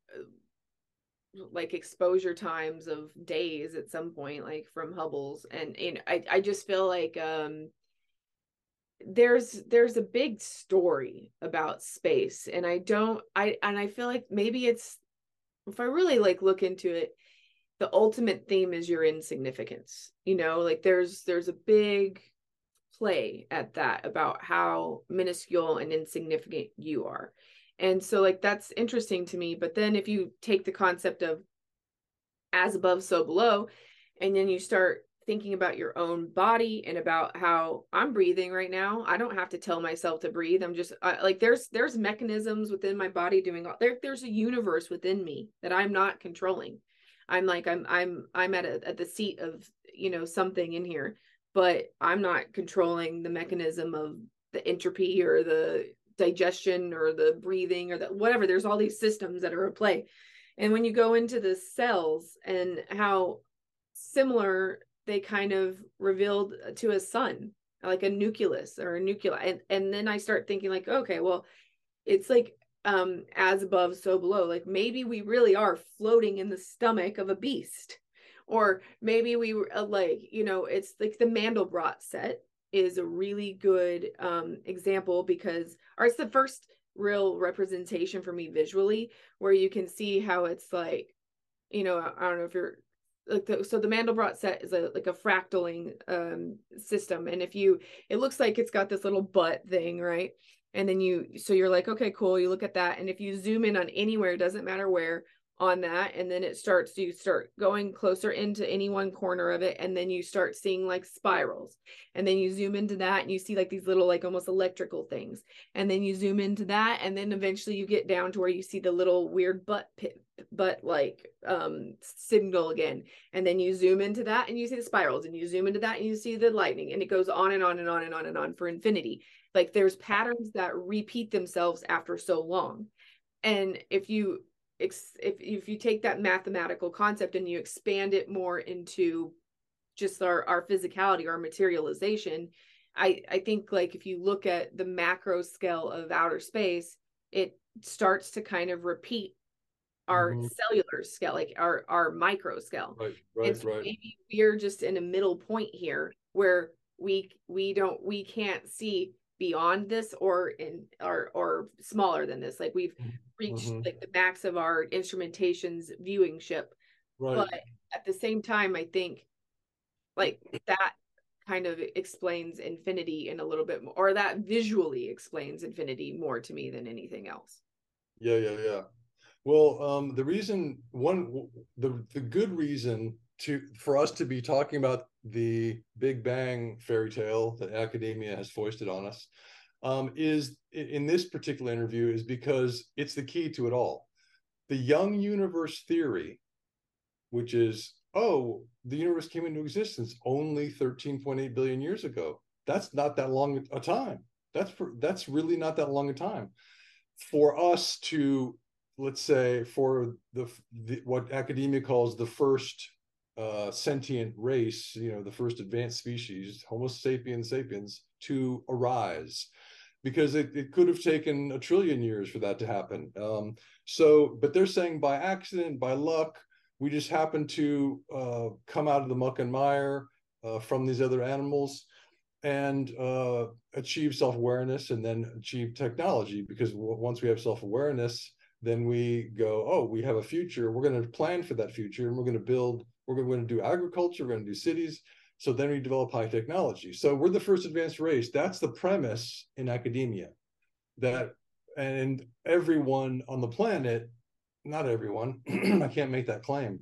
like exposure times of days at some point, like from Hubble's, and you know, I, I just feel like um. there's there's a big story about space, and I don't I and I feel like maybe it's, if I really like look into it, the ultimate theme is your insignificance. You know, like there's there's a big play at that about how minuscule and insignificant you are. And so like that's interesting to me. But then if you take the concept of as above, so below, and then you start thinking about your own body and about how I'm breathing right now. I don't have to tell myself to breathe. I'm just uh, like, there's, there's mechanisms within my body doing all there. There's a universe within me that I'm not controlling. I'm like, I'm, I'm, I'm at a, at the seat of, you know, something in here, but I'm not controlling the mechanism of the entropy or the digestion or the breathing or the whatever. There's all these systems that are at play. And when you go into the cells and how similar they kind of revealed to a sun, like a nucleus or a nuclei. And, and then I start thinking like, okay, well, it's like um, as above, so below. Like maybe we really are floating in the stomach of a beast. Or maybe we were uh, like, you know, it's like the Mandelbrot set is a really good um, example, because, or it's the first real representation for me visually, where you can see how it's like, you know, I don't know if you're like the, so the Mandelbrot set is a like a fractaling um system, and if you, it looks like it's got this little butt thing, right? And then you, so you're like, okay, cool, you look at that, and if you zoom in on anywhere, it doesn't matter where on that, and then it starts, you start going closer into any one corner of it, and then you start seeing like spirals, and then you zoom into that and you see like these little like almost electrical things, and then you zoom into that, and then eventually you get down to where you see the little weird butt pit but like um signal again, and then you zoom into that and you see the spirals, and you zoom into that and you see the lightning, and it goes on and on and on and on and on for infinity. Like there's patterns that repeat themselves after so long. And if you if if you take that mathematical concept and you expand it more into just our our physicality, our materialization, i i think like if you look at the macro scale of outer space, it starts to kind of repeat our mm-hmm. cellular scale, like our our micro scale. Right, right, and so right. Maybe we're just in a middle point here where we we don't we can't see beyond this, or in or or smaller than this. Like we've reached mm-hmm. like the max of our instrumentation's viewing ship. Right. But at the same time, I think like that kind of explains infinity in a little bit more, or that visually explains infinity more to me than anything else. Yeah, yeah, yeah. Well, um, the reason one, the the good reason to for us to be talking about the Big Bang fairy tale that academia has foisted on us um, is in this particular interview is because it's the key to it all. The young universe theory, which is, oh, the universe came into existence only thirteen point eight billion years ago. That's not that long a time. That's for, that's really not that long a time for us to, let's say, for the, the what academia calls the first uh, sentient race, you know, the first advanced species, Homo sapiens sapiens, to arise, because it, it could have taken a trillion years for that to happen. Um, so, but they're saying by accident, by luck, we just happen to uh, come out of the muck and mire uh, from these other animals and uh, achieve self-awareness and then achieve technology. Because w- once we have self-awareness, then we go, oh, we have a future. We're going to plan for that future, and we're going to build, we're going to do agriculture, we're going to do cities. So then we develop high technology. So we're the first advanced race. That's the premise in academia. That, and everyone on the planet, not everyone, I can't make that claim.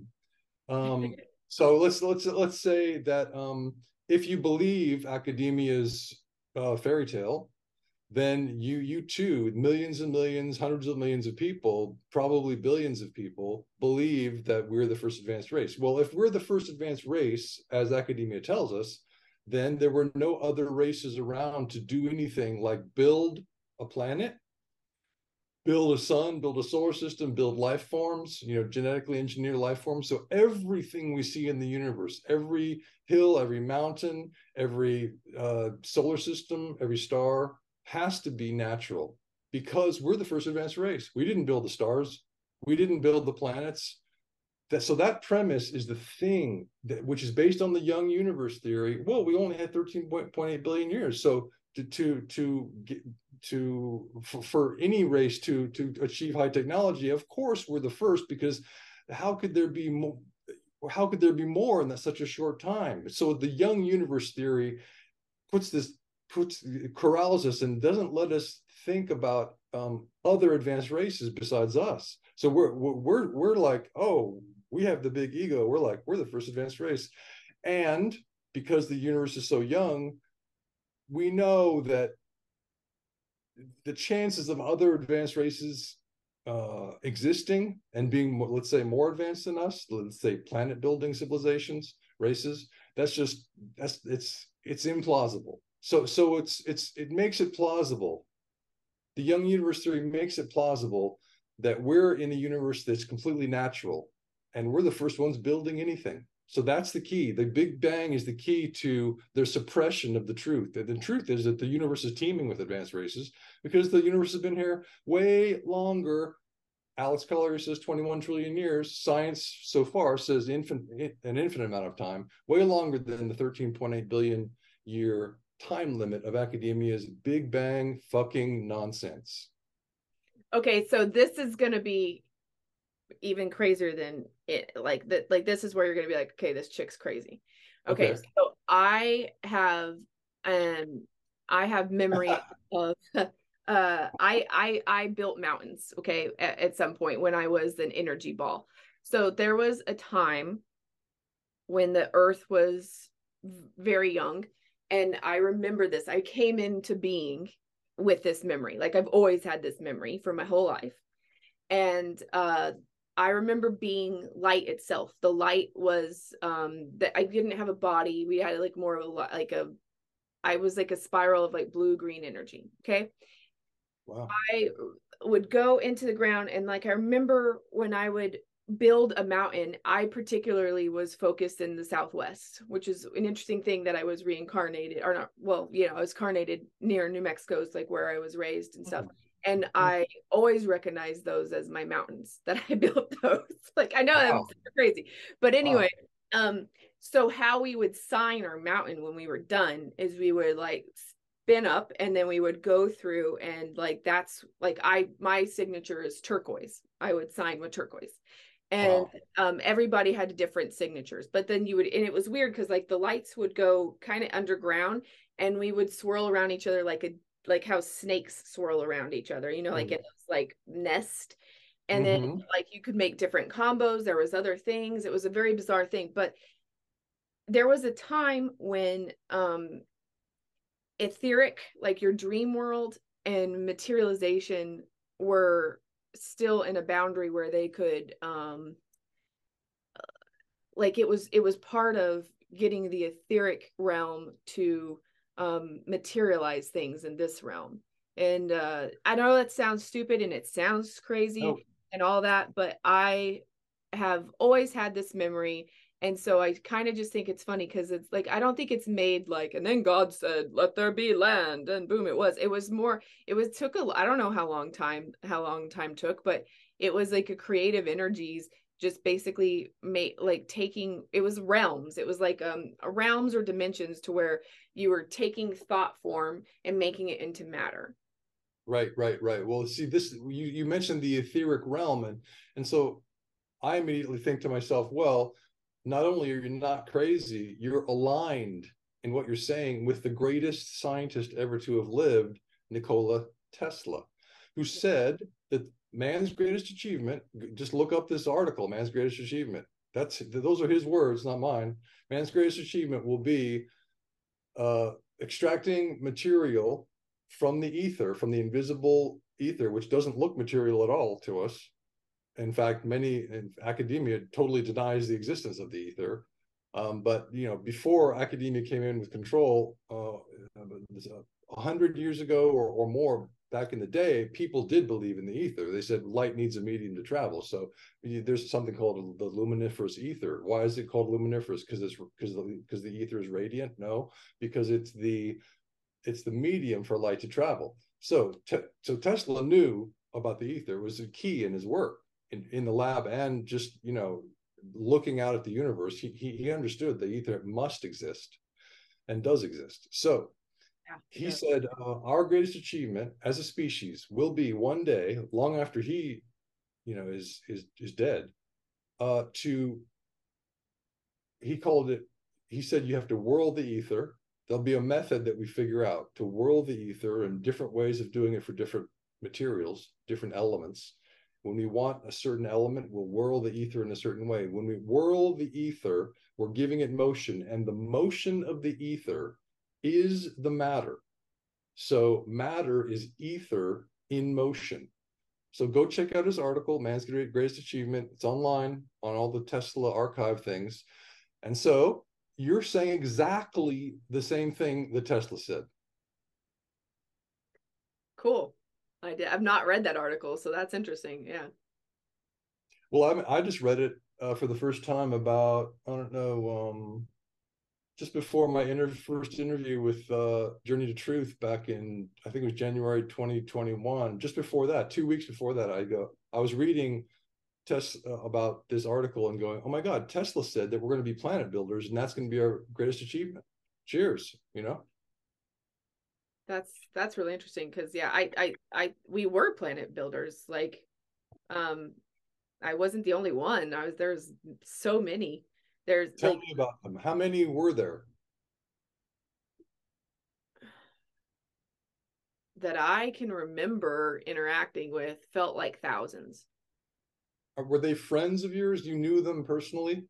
Um, so let's let's let's say that um, if you believe academia's uh, fairy tale, then you you too, millions and millions, hundreds of millions of people, probably billions of people, believe that we're the first advanced race. Well, if we're the first advanced race, as academia tells us, then there were no other races around to do anything like build a planet, build a sun, build a solar system, build life forms, you know, genetically engineer life forms. So everything we see in the universe, every hill, every mountain, every uh, solar system, every star, has to be natural, because we're the first advanced race. We didn't build the stars. We didn't build the planets. That, so that premise is the thing that, which is based on the young universe theory. Well, we only had thirteen point eight billion years. So to to to get to for, for any race to to achieve high technology, of course we're the first, because how could there be more? How could there be more in that such a short time? So the young universe theory puts this puts corrals us and doesn't let us think about um, other advanced races besides us. So we're we're we're like, oh, we have the big ego. We're like, we're the first advanced race, and because the universe is so young, we know that the chances of other advanced races uh, existing and being, let's say, more advanced than us, let's say planet building civilizations, races, that's just that's it's it's implausible. So so it's it's it makes it plausible. The young universe theory makes it plausible that we're in a universe that's completely natural, and we're the first ones building anything. So that's the key. The Big Bang is the key to their suppression of the truth. And the truth is that the universe is teeming with advanced races, because the universe has been here way longer. Alex Collier says twenty-one trillion years. Science so far says infin- an infinite amount of time, way longer than the thirteen point eight billion year time limit of academia's Big Bang fucking nonsense. Okay, so this is going to be even crazier than it. Like that, like this is where you're gonna be like, okay, this chick's crazy. Okay, Okay. so I have um I have memory of uh I I I built mountains, okay, at, at some point when I was an energy ball. So there was a time when the earth was very young, and I remember this. I came into being with this memory. Like I've always had this memory for my whole life. And uh I remember being light itself. The light was um that I didn't have a body. We had like more of a like a I was like a spiral of like blue green energy. Okay. Wow. I would go into the ground, and like I remember when I would build a mountain, I particularly was focused in the Southwest, which is an interesting thing that I was reincarnated or not. Well, you know, I was carnated near New Mexico's like where I was raised and stuff. And I always recognize those as my mountains that I built those. Like I know I'm Wow. crazy, but Wow. anyway, um, so how we would sign our mountain when we were done is we would like spin up, and then we would go through, and like that's like I my signature is turquoise. I would sign with turquoise. And Wow. um everybody had different signatures, but then you would, and it was weird because like the lights would go kind of underground, and we would swirl around each other like a like how snakes swirl around each other, you know, like in this like nest. And then Mm-hmm. like you could make different combos. There was other things. It was a very bizarre thing, but there was a time when um etheric, like your dream world, and materialization were still in a boundary where they could um like it was it was part of getting the etheric realm to um materialize things in this realm. And uh I know that sounds stupid and it sounds Oh, crazy and all that, but I have always had this memory. And so I kind of just think it's funny because it's like I don't think it's made like, and then God said let there be land, and boom, it was it was more, it was took a I don't know how long time how long time took, but it was like a creative energies just basically made like taking, it was realms, it was like um realms or dimensions to where you were taking thought form and making it into matter. right, right, right. Well, see, this you you mentioned the etheric realm, and and so I immediately think to myself, well, not only are you not crazy, you're aligned in what you're saying with the greatest scientist ever to have lived, Nikola Tesla, who said that man's greatest achievement, just look up this article, man's greatest achievement. That's those are his words, not mine. Man's greatest achievement will be uh, extracting material from the ether, from the invisible ether, which doesn't look material at all to us. In fact, many in academia totally denies the existence of the ether. Um, but you know, before academia came in with control, uh, a hundred years ago or, or more back in the day, people did believe in the ether. They said light needs a medium to travel. So there's something called the luminiferous ether. Why is it called luminiferous? Because it's because the because the ether is radiant? No, because it's the it's the medium for light to travel. So te- so Tesla knew about the ether. It was a key in his work in, in the lab, and just you know looking out at the universe. He he, he understood the ether must exist and does exist. So he Yeah, said, uh, our greatest achievement as a species will be one day, long after he, you know, is is is dead, uh, to he called it. He said you have to whirl the ether. There'll be a method that we figure out to whirl the ether and different ways of doing it for different materials, different elements. When we want a certain element, we'll whirl the ether in a certain way. When we whirl the ether, we're giving it motion, and the motion of the ether is the matter. So matter is ether in motion. So go check out his article, Man's Greatest Achievement. It's online on all the Tesla archive things. And so you're saying exactly the same thing that Tesla said. cool. I did I've not read that article, so that's interesting. Yeah. Well, I, I just read it uh, for the first time about, I don't know, um, just before my inter- first interview with uh, Journey to Truth back in, I think it was January twenty twenty-one. Just before that, two weeks before that, I go, I was reading Tesla uh, about this article and going, oh my God, Tesla said that we're going to be planet builders and that's going to be our greatest achievement. Cheers, you know? That's that's really interesting because yeah, I I I we were planet builders. Like um I wasn't the only one. I was there's so many. There's Tell like me about them. How many were there? that I can remember interacting with felt like thousands. Uh, Were they friends of yours? You knew them personally?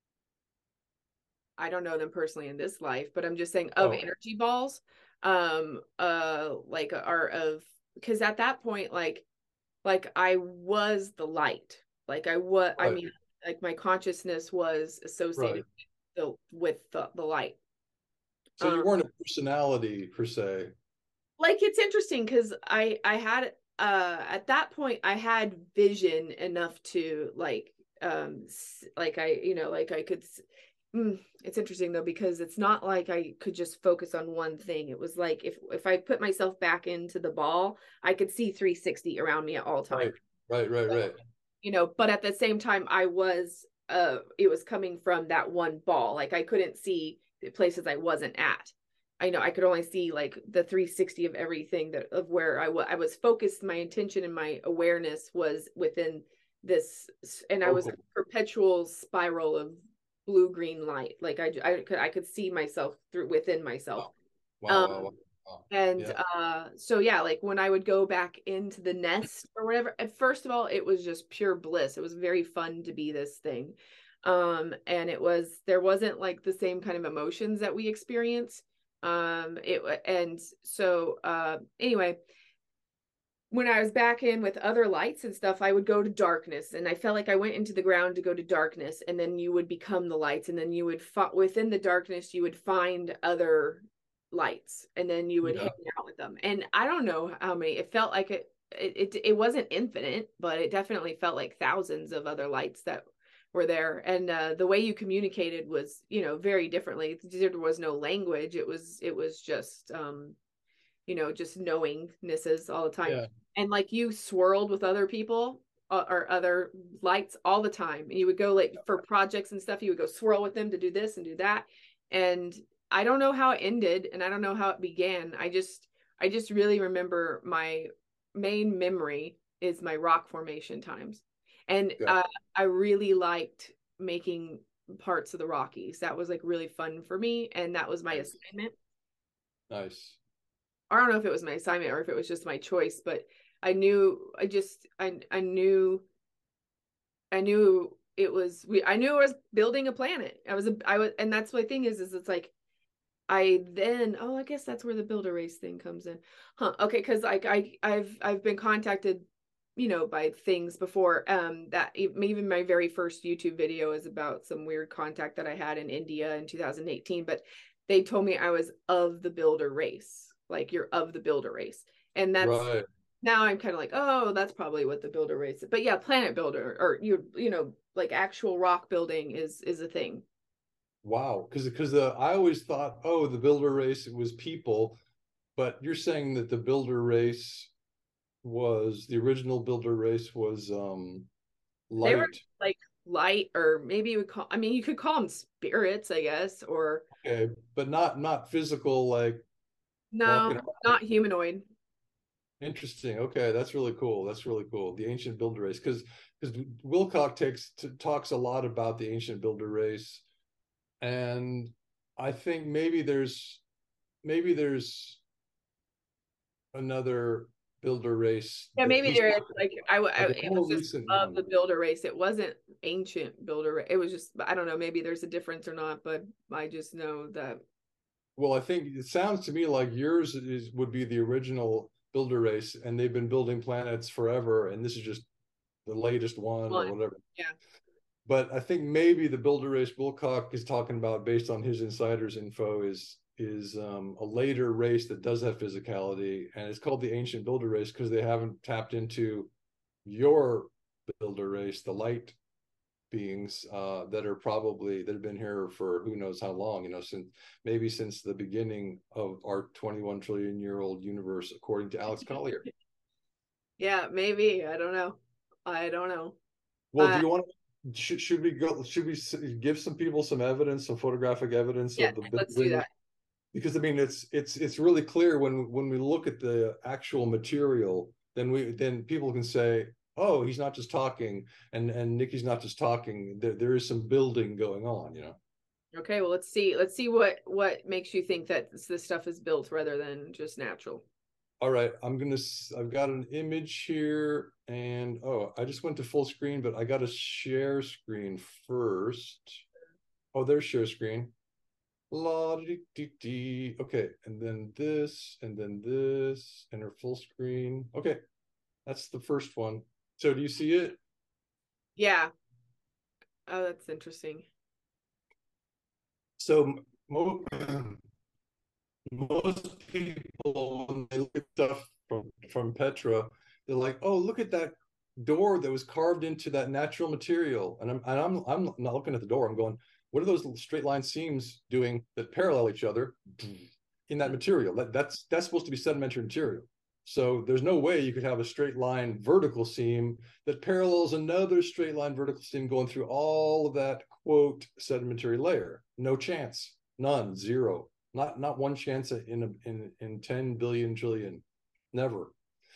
I don't know them personally in this life, but I'm just saying of Oh, energy balls, um, uh, like are of because at that point, like, like I was the light, like I was, I right, mean, like my consciousness was associated right. with the with the, the light. So you Um, weren't a personality per se. like it's interesting because I I had uh at that point I had vision enough to like um like I you know like I could mm, it's interesting though because it's not like I could just focus on one thing. It was like if if I put myself back into the ball, I could see three sixty around me at all times. Right, right, right, right. You know, but at the same time I was uh it was coming from that one ball. Like I couldn't see the places I wasn't at. I know I could only see like the three sixty of everything that of where I was I was focused. My intention and my awareness was within this, and I was a Focal. perpetual spiral of blue green light. Like I I could I could see myself through within myself. Wow, wow, wow, Um wow. Wow. and Yeah, uh so yeah, like when I would go back into the nest or whatever, at first of all, it was just pure bliss. It was very fun to be this thing. Um, and it was there wasn't like the same kind of emotions that we experience. Um, it and so uh anyway, when I was back in with other lights and stuff, I would go to darkness, and I felt like I went into the ground to go to darkness, and then you would become the lights, and then you would within the darkness, you would find other lights, and then you would yeah, hang out with them. And I don't know how many. It felt like it. It it, it wasn't infinite, but it definitely felt like thousands of other lights that were there. And uh, the way you communicated was, you know, very differently. There was no language. It was it was just um you know, just knowingnesses all the time. yeah. And like you swirled with other people uh, or other lights all the time. And you would go like for projects and stuff, you would go swirl with them to do this and do that. And I don't know how it ended and I don't know how it began. I just, I just really remember my main memory is my rock formation times. And Yeah. uh, I really liked making parts of the Rockies. That was like really fun for me. And that was my Nice, assignment. nice. I don't know if it was my assignment or if it was just my choice, but I knew I just I I knew I knew it was we I knew I was building a planet. I was a I was and that's my thing is is it's like I then oh I guess that's where the builder race thing comes in. Huh. Okay, because like I I've I've been contacted, you know, by things before um that even my very first YouTube video is about some weird contact that I had in India in two thousand eighteen, but they told me I was of the builder race. Like you're of the builder race. And that's Right. now I'm kind of like, oh, that's probably what the builder race is. But yeah, planet builder or you you know, like actual rock building is is a thing. Wow. Because because the I always thought, oh, the builder race it was people, but you're saying that the builder race was the original builder race was um They were light. like light, or maybe you would call I mean, you could call them spirits, I guess, or Okay, but not not physical like no, walking around. not humanoid. Interesting. Okay, that's really cool. That's really cool. The ancient builder race, because because Wilcock takes t- talks a lot about the ancient builder race, and I think maybe there's maybe there's another builder race Yeah, that maybe he's there is talking like I, I like a it more was just recent of one. the builder race. It wasn't ancient builder. It was just I don't know. Maybe there's a difference or not, but I just know that Well, I think it sounds to me like yours is would be the original builder race, and they've been building planets forever, and this is just the latest one or one. whatever. Yeah, But I think maybe the builder race Wilcock is talking about, based on his insiders info, is is um, a later race that does have physicality, and it's called the ancient builder race because they haven't tapped into your builder race, the light beings uh, that are probably that have been here for who knows how long, you know, since maybe since the beginning of our twenty-one trillion year old universe, according to Alex Collier. yeah, maybe I don't know. I don't know. Well, do Uh, you want to, should, should we go, should we give some people some evidence, some photographic evidence yeah, of the let's do building? that. Because I mean, it's it's it's really clear when when we look at the actual material, then we then people can say, oh, he's not just talking, and and Nikki's not just talking. There there is some building going on, you know. Okay, well, let's see. Let's see what what makes you think that this, this stuff is built rather than just natural. All right, I'm gonna. I've got an image here, and oh, I just went to full screen, but I got to share screen first. Oh, there's share screen. La dee dee dee. Okay, and then this, and then this, and her full screen. Okay, that's the first one. So do you see it? Yeah. Oh, that's interesting. So most most people, when they look at stuff from from Petra, they're like, "Oh, look at that door that was carved into that natural material." And I'm and I'm I'm not looking at the door. I'm going, "What are those straight line seams doing that parallel each other in that material? That that's that's supposed to be sedimentary material. So there's no way you could have a straight line vertical seam that parallels another straight line vertical seam going through all of that quote sedimentary layer. No chance, none, zero." Not not one chance in a, in in ten billion trillion, never.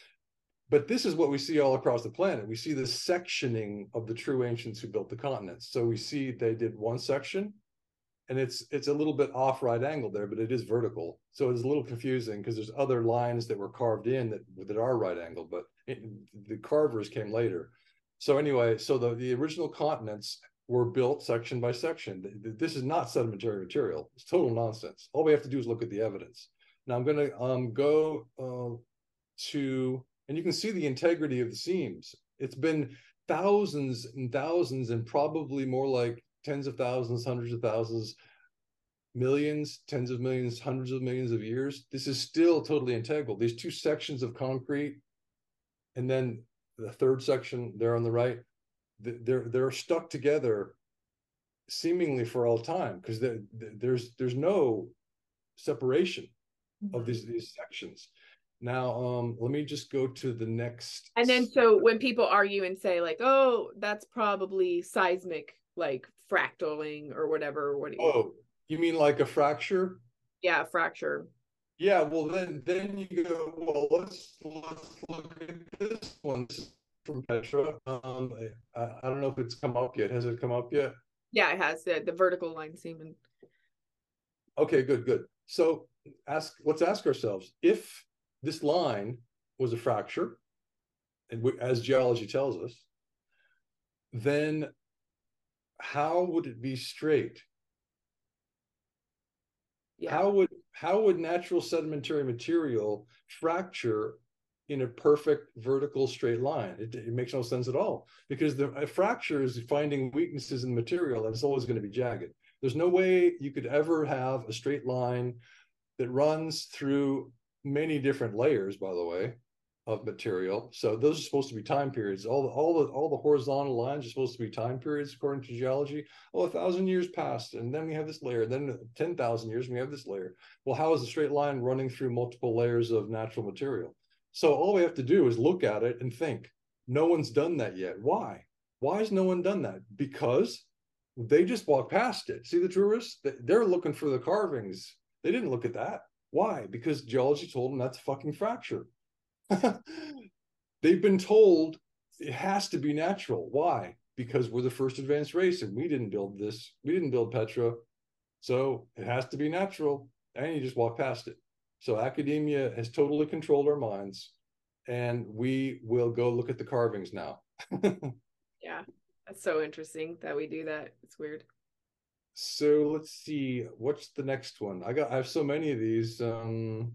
But this is what we see all across the planet. We see the sectioning of the true ancients who built the continents. So we see they did one section, and it's it's a little bit off right angle there, but it is vertical. So it's a little confusing because there's other lines that were carved in that that are right angle, but it, the carvers came later. So anyway, so the the original continents were built section by section. This is not sedimentary material. It's total nonsense. All we have to do is look at the evidence. Now I'm going to um, go uh, to, and you can see the integrity of the seams. It's been thousands and thousands, and probably more like tens of thousands, hundreds of thousands, millions, tens of millions, hundreds of millions of years. This is still totally integral. These two sections of concrete, and then the third section there on the right, they're they're stuck together seemingly for all time because there's there's no separation mm-hmm. of these these sections. Now um let me just go to the next. And then so when people argue and say like, oh, that's probably seismic, like fractaling or whatever, what do you oh you mean like a fracture? Yeah, fracture. Yeah, well then then you go, well, let's let's look at this one from Petra. Um, I, I don't know if it's come up yet. Has it come up yet? Yeah, it has the, the vertical line seam. And... Okay, good, good. So ask, let's ask ourselves, if this line was a fracture, and we, as geology tells us, then how would it be straight? Yeah. How would how would natural sedimentary material fracture in a perfect vertical straight line? It, it makes no sense at all, because the a fracture is finding weaknesses in the material, and it's always going to be jagged. There's no way you could ever have a straight line that runs through many different layers, by the way, of material. So those are supposed to be time periods. All the all the all the horizontal lines are supposed to be time periods according to geology. Oh, a thousand years passed, and then we have this layer. Then ten thousand years, and we have this layer. Well, how is a straight line running through multiple layers of natural material? So all we have to do is look at it and think, no one's done that yet. Why? Why has no one done that? Because they just walk past it. See the tourists? They're looking for the carvings. They didn't look at that. Why? Because geology told them that's a fucking fracture. They've been told it has to be natural. Why? Because we're the first advanced race, and we didn't build this. We didn't build Petra. So it has to be natural. And you just walk past it. So academia has totally controlled our minds, and we will go look at the carvings now. Yeah, that's so interesting that we do that. It's weird. So let's see, what's the next one? I got I have so many of these. Um,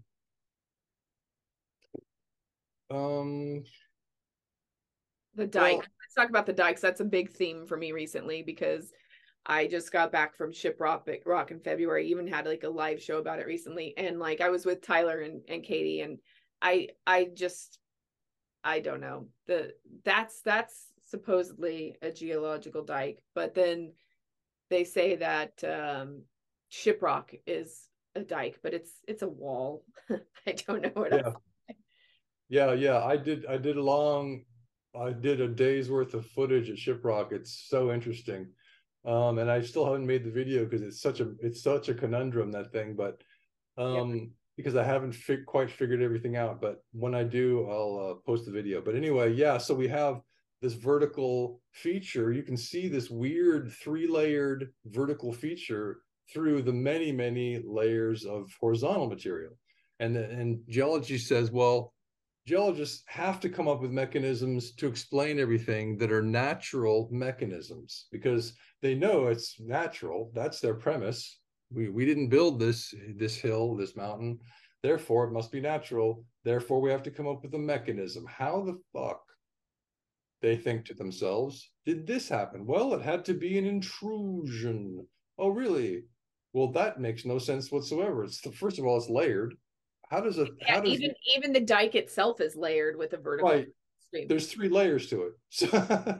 um the dike. Well, let's talk about the dikes. That's a big theme for me recently, because I just got back from Shiprock Rock in February. Even had like a live show about it recently, and like I was with Tyler and, and Katie, and I I just I don't know, the that's that's supposedly a geological dike, but then they say that um Shiprock is a dike, but it's it's a wall. I don't know what yeah. else. Yeah, yeah. I did I did a long I did a day's worth of footage at Shiprock. It's so interesting. Um, and I still haven't made the video because it's such a it's such a conundrum, that thing, but um yeah. because I haven't fi- quite figured everything out. But when I do, I'll uh, post the video. But anyway, yeah, so we have this vertical feature, you can see this weird three-layered vertical feature through the many, many layers of horizontal material. And, and geology says, well, geologists have to come up with mechanisms to explain everything that are natural mechanisms, because they know it's natural. That's their premise. We, we didn't build this, this hill, this mountain, therefore it must be natural. Therefore, we have to come up with a mechanism. How the fuck, they think to themselves, did this happen? Well, it had to be an intrusion. Oh, really? Well, that makes no sense whatsoever. It's the, first of all, it's layered. How does a yeah, how does even even the dike itself is layered with a vertical right? stream. There's three layers to it. So,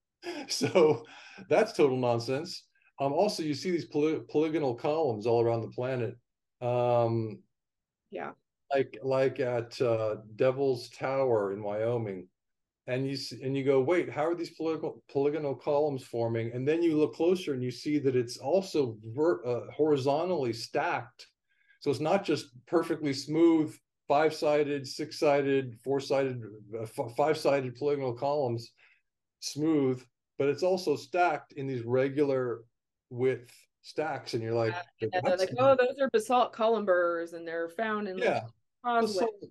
so that's total nonsense. Um, also, you see these poly polygonal columns all around the planet. Um, yeah, like like at uh, Devil's Tower in Wyoming, and you and you go, wait, how are these polygonal polygonal columns forming? And then you look closer and you see that it's also ver uh, horizontally stacked. So it's not just perfectly smooth five-sided, six-sided, four-sided, uh, five-sided polygonal columns, smooth, but it's also stacked in these regular width stacks. And you're like, yeah, and they're that's, like, oh, those are basalt column burrs, and they're found in yeah. like Roswell. So,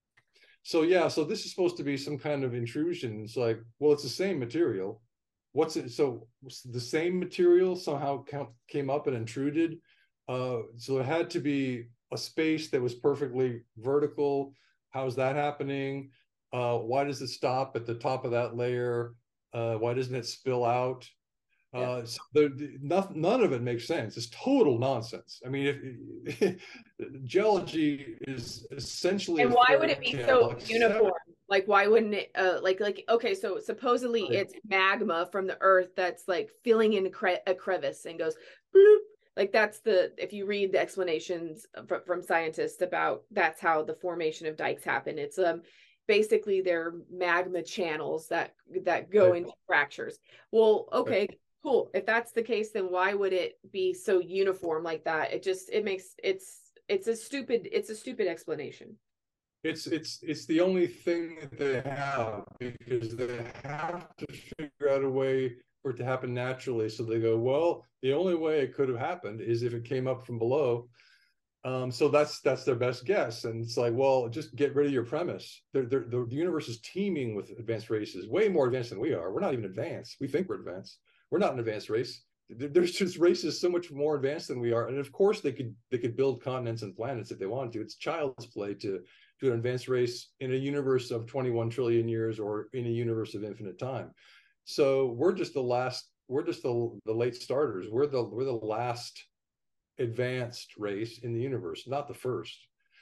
so yeah, so this is supposed to be some kind of intrusion. It's like, well, it's the same material. What's it? So the same material somehow came up and intruded. Uh, so it had to be a space that was perfectly vertical. How's that happening? Uh, why does it stop at the top of that layer? Uh, why doesn't it spill out? Uh, so there, none, none of it makes sense. It's total nonsense. I mean, if, geology is essentially. And why would it be so uniform? Like, why wouldn't it? Uh, like, like, okay, so supposedly right. It's magma from the earth that's like filling in a, cre a crevice and goes, bloop. Like that's the, if you read the explanations from, from scientists about that's how the formation of dikes happen. It's um basically they're magma channels that that go right. into fractures. Well, okay. Right. Cool. If that's the case, then why would it be so uniform like that? It just, it makes, it's, it's a stupid, it's a stupid explanation. It's, it's, it's the only thing that they have, because they have to figure out a way for it to happen naturally. So they go, well, the only way it could have happened is if it came up from below. Um, so that's, that's their best guess. And it's like, well, just get rid of your premise. They're, they're, the universe is teeming with advanced races, way more advanced than we are. We're not even advanced. We think we're advanced. We're not an advanced race. There's just races so much more advanced than we are. And of course they could they could build continents and planets if they wanted to. It's child's play to do an advanced race in a universe of twenty-one trillion years or in a universe of infinite time. So we're just the last, we're just the, the late starters. We're the we're the last advanced race in the universe, not the first.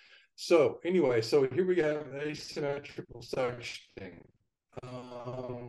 So anyway, so here we have asymmetrical sectioning. Um,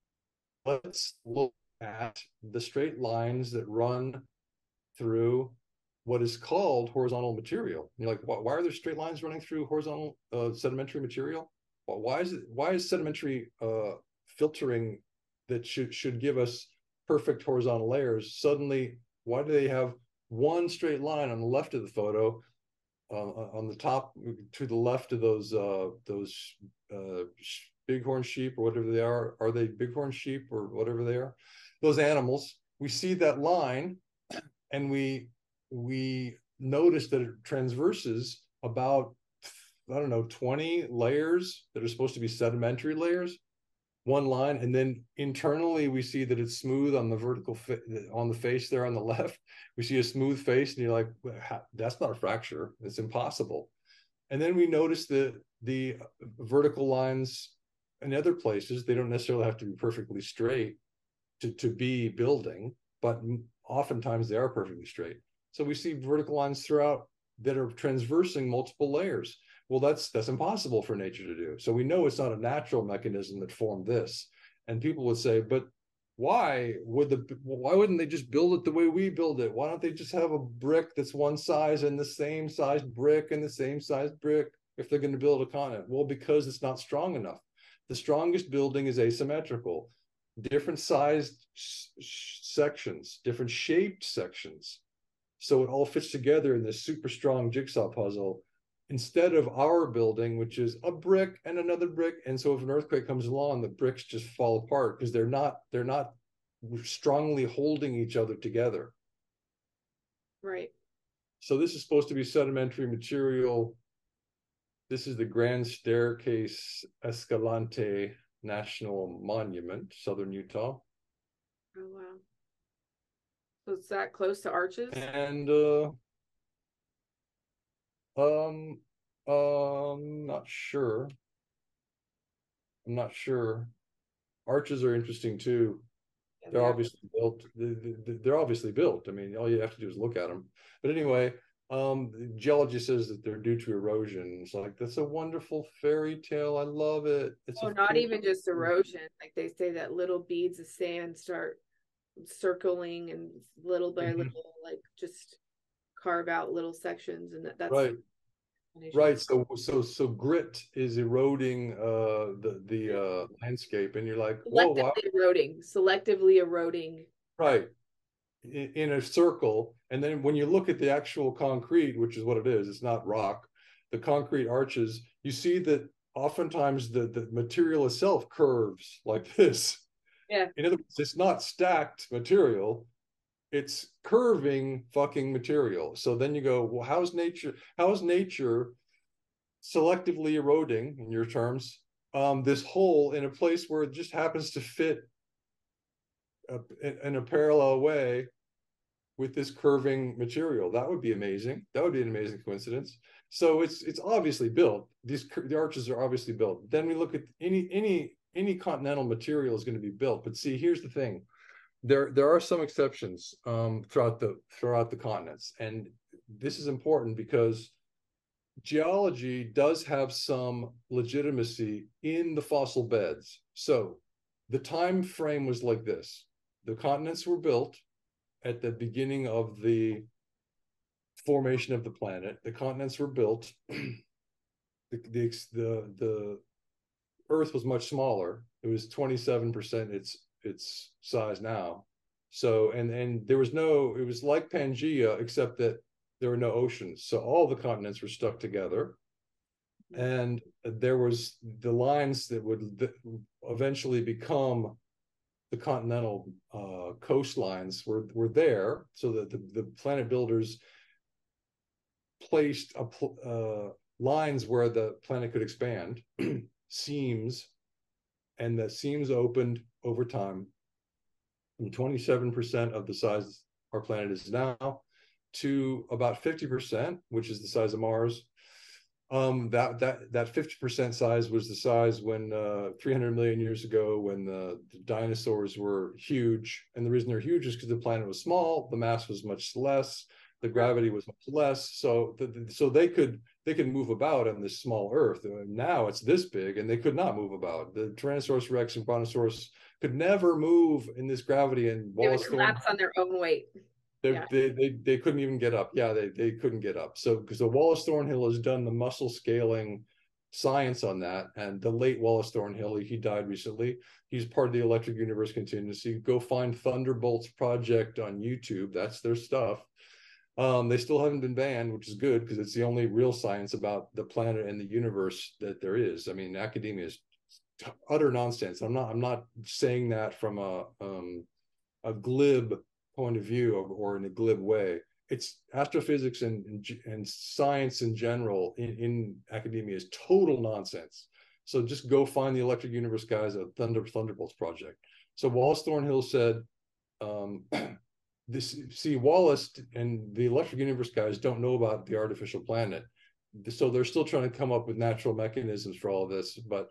let's look at the straight lines that run through what is called horizontal material. You're like, why are there straight lines running through horizontal uh, sedimentary material? Well, why is it? Why is sedimentary uh, filtering that should should give us perfect horizontal layers suddenly? Why do they have one straight line on the left of the photo, uh, on the top to the left of those uh, those uh, bighorn sheep or whatever they are? Are they bighorn sheep or whatever they are? Those animals, we see that line and we we notice that it transverses about, I don't know, twenty layers that are supposed to be sedimentary layers, one line, and then internally we see that it's smooth on the vertical on the face there on the left. We see a smooth face and you're like, that's not a fracture, it's impossible. And then we notice that the vertical lines in other places, they don't necessarily have to be perfectly straight to, to be building, but oftentimes they are perfectly straight. So we see vertical lines throughout that are transversing multiple layers. Well, that's that's impossible for nature to do. So we know it's not a natural mechanism that formed this. And people would say, but why would the why wouldn't they just build it the way we build it? Why don't they just have a brick that's one size and the same size brick and the same size brick if they're going to build a continent? Well, because it's not strong enough. The strongest building is asymmetrical. Different sized sections, different shaped sections. So it all fits together in this super strong jigsaw puzzle. instead of our building, which is a brick and another brick. And so if an earthquake comes along, the bricks just fall apart because they're not they're not strongly holding each other together. Right. So this is supposed to be sedimentary material. This is the Grand Staircase Escalante National Monument, Southern Utah. Oh wow. So it's that close to Arches? And uh um um not sure. I'm not sure. Arches are interesting too. Yeah, They're they are. obviously built. They're obviously built. I mean, all you have to do is look at them. But anyway, um, geology says that they're due to erosion. It's like that's a wonderful fairy tale. I love it. It's Oh, a not cool. even just erosion. Like they say that little beads of sand start circling and little by Mhm. little, like just carve out little sections, and that, that's Right, explanation. right. So, so, so grit is eroding uh, the the uh, landscape, and you're like, whoa, wow, Selectively eroding, selectively eroding. right. In, in a circle, and then when you look at the actual concrete, which is what it is, it's not rock, the concrete arches, you see that oftentimes the, the material itself curves like this. Yeah. In other words, it's not stacked material, it's curving fucking material. So then you go, well, how's nature, how's nature selectively eroding, in your terms, um, this hole in a place where it just happens to fit a, in a parallel way with this curving material? That would be amazing. That would be an amazing coincidence. So it's it's obviously built. These the arches are obviously built. Then we look at any any any continental material is going to be built. But see, here's the thing: there there are some exceptions um, throughout the throughout the continents, and this is important because geology does have some legitimacy in the fossil beds. So the time frame was like this: the continents were built at the beginning of the formation of the planet. The continents were built. the, the the the Earth was much smaller. It was twenty-seven percent its its size now. So and and there was no. It was like Pangea, except that there were no oceans. So all the continents were stuck together, and there was the lines that would eventually become the continental uh, coastlines were were there, so that the, the planet builders placed a, uh, lines where the planet could expand, seams, and the seams opened over time from twenty-seven percent of the size our planet is now to about fifty percent, which is the size of Mars. Um, that that that fifty percent size was the size when uh, three hundred million years ago, when the, the dinosaurs were huge. And the reason they're huge is because the planet was small, the mass was much less, the gravity was much less. So the, the, so they could they could move about on this small Earth. And now it's this big, and they could not move about. The Tyrannosaurus Rex and Brontosaurus could never move in this gravity, and They would Wallace Thorn. collapse on their own weight. They, Yeah. they, they, they couldn't even get up. Yeah, they, they couldn't get up. So because the Wallace Thornhill has done the muscle scaling science on that, and the late Wallace Thornhill, he died recently. He's part of the Electric Universe Contingency. Go find Thunderbolts Project on YouTube. That's their stuff. Um, they still haven't been banned, which is good because it's the only real science about the planet and the universe that there is. I mean, academia is utter nonsense. I'm not. I'm not saying that from a um, a glib point of view or, or in a glib way. It's astrophysics and, and, and science in general in, in academia is total nonsense. So just go find the Electric Universe guys at Thunder Thunderbolts Project. So Wallace Thornhill said, um, this, see, Wallace and the Electric Universe guys don't know about the artificial planet. So they're still trying to come up with natural mechanisms for all of this, but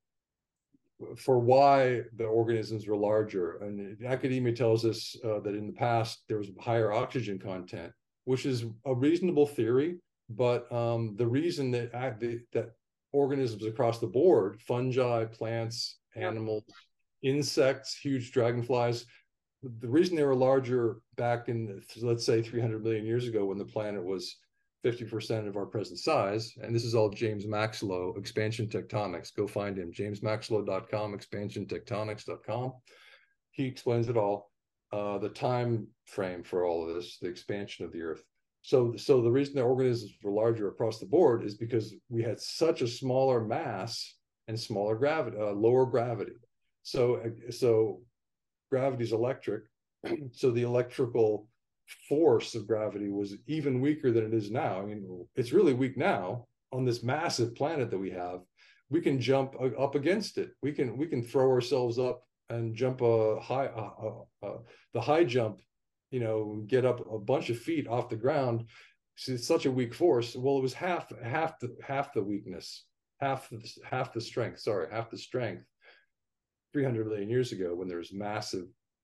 for why the organisms were larger. And academia tells us uh, that in the past there was higher oxygen content, which is a reasonable theory. But um, the reason that that organisms across the board, fungi, plants, animals, yeah. insects, huge dragonflies, the reason they were larger back in, let's say, three hundred million years ago when the planet was fifty percent of our present size. And this is all James Maxlow, Expansion Tectonics. Go find him, james maxlow dot com, expansion tectonics dot com. He explains it all. Uh, the time frame for all of this, the expansion of the Earth. So, so the reason the organisms were larger across the board is because we had such a smaller mass and smaller gravity, uh, lower gravity. So, so gravity is electric. So the electrical force of gravity was even weaker than it is now. I mean, it's really weak now on this massive planet that we have. We can jump up against it. We can we can throw ourselves up and jump a high, uh, uh, uh, the high jump, you know, get up a bunch of feet off the ground. It's such a weak force. Well, it was half half the half the weakness, half the half the strength. Sorry, half the strength. three hundred million years ago, when there's massive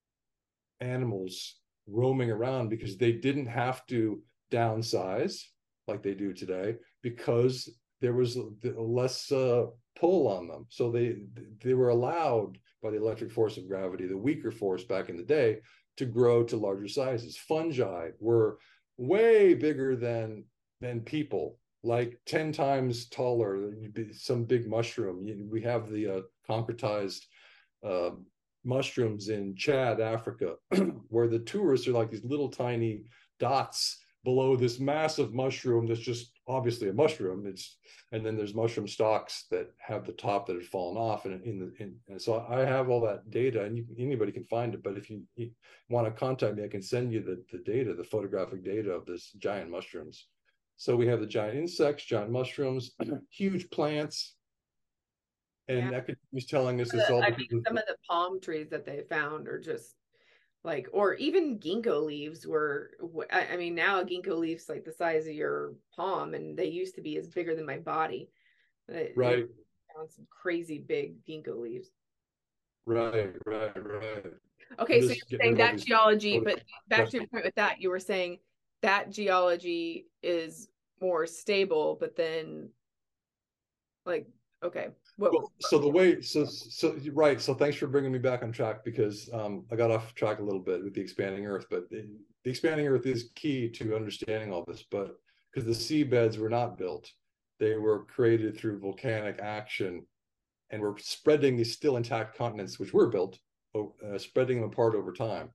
animals roaming around, because they didn't have to downsize like they do today, because there was less uh, pull on them. So they they were allowed by the electric force of gravity, the weaker force back in the day, to grow to larger sizes. Fungi were way bigger than than people, like ten times taller. Some big mushroom. We have the uh, concretized uh, mushrooms in Chad, Africa, where the tourists are like these little tiny dots below this massive mushroom that's just obviously a mushroom. It's and then there's mushroom stalks that have the top that had fallen off, and in the in, and so I have all that data, and you, anybody can find it. But if you, you want to contact me, I can send you the, the data, the photographic data of this giant mushrooms. So we have the giant insects, giant mushrooms, huge plants, and Yeah. academics telling us it's all I because think some of the palm trees that they found are just like, or even ginkgo leaves were, I mean, now a ginkgo leaf's like the size of your palm, and they used to be as bigger than my body. They, they right, found some crazy big ginkgo leaves. right, right, right. I'm Okay, so just you're getting rid saying of all that these. geology, but back to your point with that, you were saying that geology is more stable, but then like, okay, what? Well, so the way, so so right. So thanks for bringing me back on track, because um, I got off track a little bit with the expanding Earth, but the, the expanding Earth is key to understanding all this. But because the seabeds were not built, they were created through volcanic action, and we're spreading these still intact continents, which were built, uh, spreading them apart over time.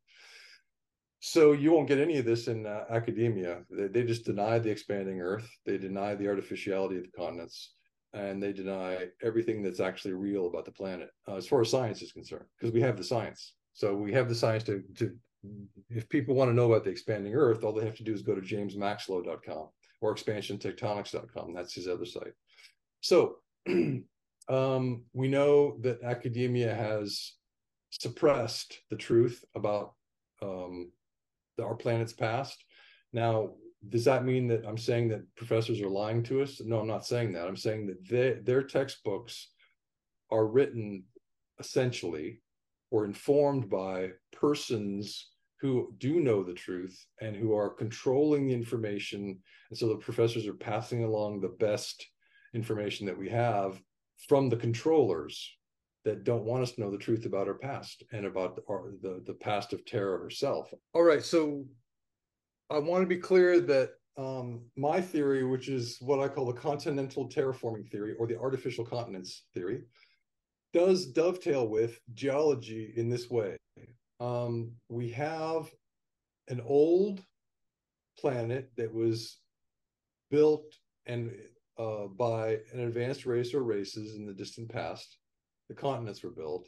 So you won't get any of this in uh, academia. They, they just deny the expanding Earth. They deny the artificiality of the continents, and they deny everything that's actually real about the planet, uh, as far as science is concerned, because we have the science. So we have the science to, to, if people want to know about the expanding Earth, all they have to do is go to james maxlow dot com or expansion tectonics dot com. That's his other site. So um, we know that academia has suppressed the truth about um, our planet's past. Now, does that mean that I'm saying that professors are lying to us? No, I'm not saying that. I'm saying that they, their textbooks are written essentially or informed by persons who do know the truth and who are controlling the information. And so the professors are passing along the best information that we have from the controllers that don't want us to know the truth about our past and about our, the, the past of Terra herself. All right, so I want to be clear that um, my theory, which is what I call the continental terraforming theory or the artificial continents theory, does dovetail with geology in this way. Um, we have an old planet that was built and uh, by an advanced race or races in the distant past. The continents were built,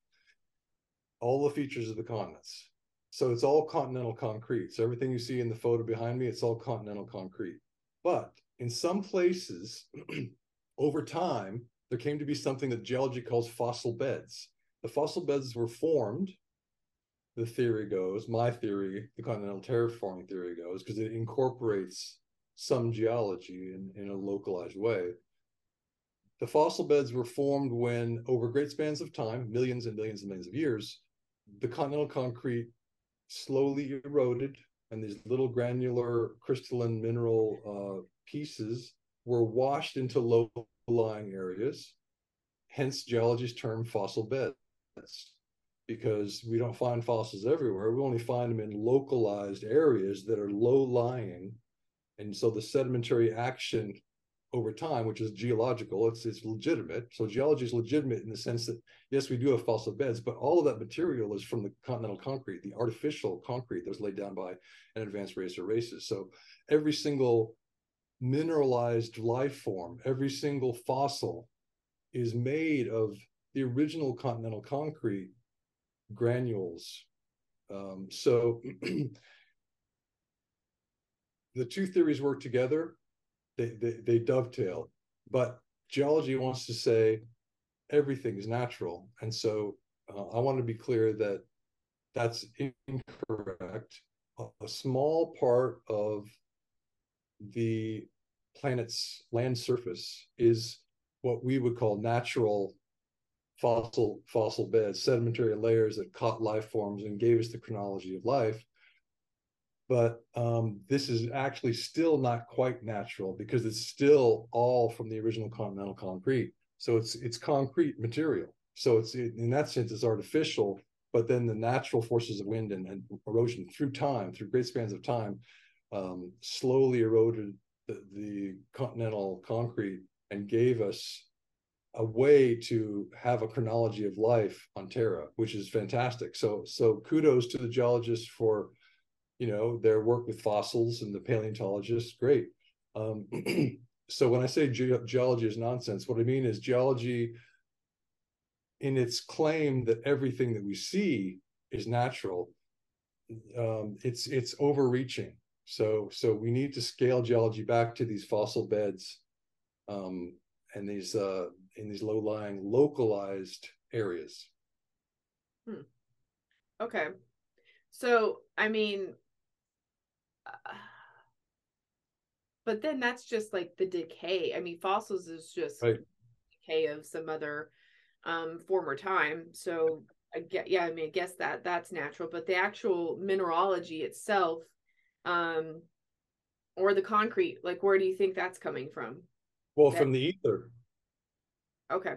all the features of the continents. So it's all continental concrete. So everything you see in the photo behind me, it's all continental concrete. But in some places, over time, there came to be something that geology calls fossil beds. The fossil beds were formed, the theory goes, my theory, the continental terraforming theory goes, because it incorporates some geology in, in a localized way. The fossil beds were formed when, over great spans of time, millions and millions and millions of years, the continental concrete slowly eroded, and these little granular crystalline mineral uh, pieces were washed into low-lying areas. Hence, geology's term fossil beds, because we don't find fossils everywhere. We only find them in localized areas that are low-lying, and so the sedimentary action over time, which is geological. It's it's legitimate. So geology is legitimate in the sense that yes, we do have fossil beds, but all of that material is from the continental concrete, the artificial concrete that was laid down by an advanced race or races. So every single mineralized life form, every single fossil is made of the original continental concrete granules. Um, so the two theories work together. They, they, they dovetail, but geology wants to say everything is natural. And so uh, I want to be clear that that's incorrect. A, a small part of the planet's land surface is what we would call natural fossil fossil beds, sedimentary layers that caught life forms and gave us the chronology of life. But um, this is actually still not quite natural because it's still all from the original continental concrete. So it's it's concrete material. So it's in that sense it's artificial, but then the natural forces of wind and, and erosion through time, through great spans of time, um, slowly eroded the, the continental concrete and gave us a way to have a chronology of life on Terra, which is fantastic. So so kudos to the geologists for, you know, their work with fossils and the paleontologists. Great. Um, so when I say ge- geology is nonsense, what I mean is geology, in its claim that everything that we see is natural, um, it's it's overreaching. So so we need to scale geology back to these fossil beds, um, and these uh, in these low-lying, localized areas. Hmm. Okay. So, I mean, uh, but then that's just like the decay. I mean, fossils is just Right. decay of some other um, former time. So, I get, yeah, I mean, I guess that that's natural, but the actual mineralogy itself, um, or the concrete, like, where do you think that's coming from? Well, That, from the ether. okay.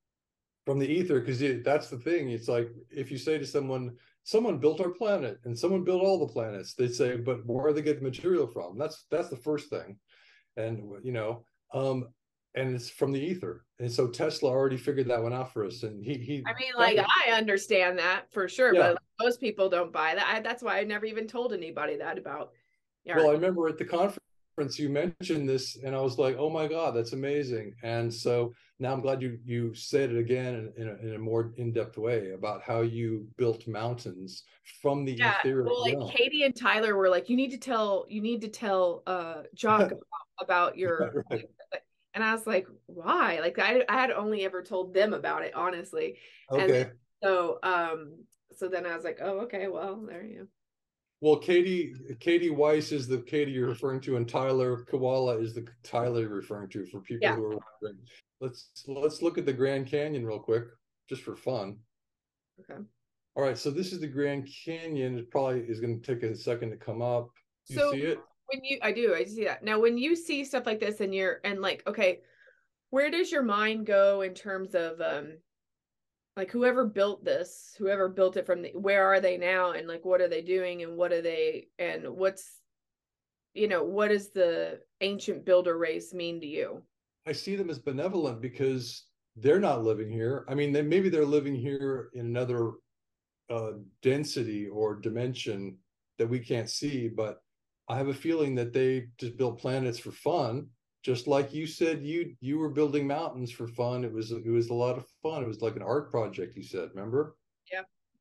From the ether, because that's the thing. It's like if you say to someone, someone built our planet and someone built all the planets, they say, but where do they get the material from? That's that's the first thing. And you know, um, and it's from the ether. And so Tesla already figured that one out for us. And he he I mean, that like, was, I understand that for sure, yeah. but most people don't buy that. I, that's why I never even told anybody that about Well, art. I remember at the conference you mentioned this, and I was like, "Oh my God, that's amazing!" And so now I'm glad you you said it again in, in, a, in a more in-depth way about how you built mountains from the Yeah, etheric well, like realm. Katie and Tyler were like, you need to tell, you need to tell uh Jock about, about your, Right. and I was like, why? Like I, I had only ever told them about it, honestly. And then, Okay. so, um, so then I was like, oh, okay, well, there you go. Well, Katie Katie Weiss is the Katie you're referring to, and Tyler Koala is the Tyler you're referring to. For people Yeah. who are wondering, let's let's look at the Grand Canyon real quick, just for fun. Okay. All right, so this is the Grand Canyon. It probably is going to take a second to come up. You So see it? when you, I do, I see that. Now, when you see stuff like this and you're, and like, okay, where does your mind go in terms of, um, like whoever built this, whoever built it from the, where are they now, and like what are they doing, and what are they, and what's, you know, what does the ancient builder race mean to you? I see them as benevolent because they're not living here. I mean, they, maybe they're living here in another uh, density or dimension that we can't see, but I have a feeling that they just built planets for fun. Just like you said, you you were building mountains for fun. It was it was a lot of fun. It was like an art project. You said, remember? Yeah.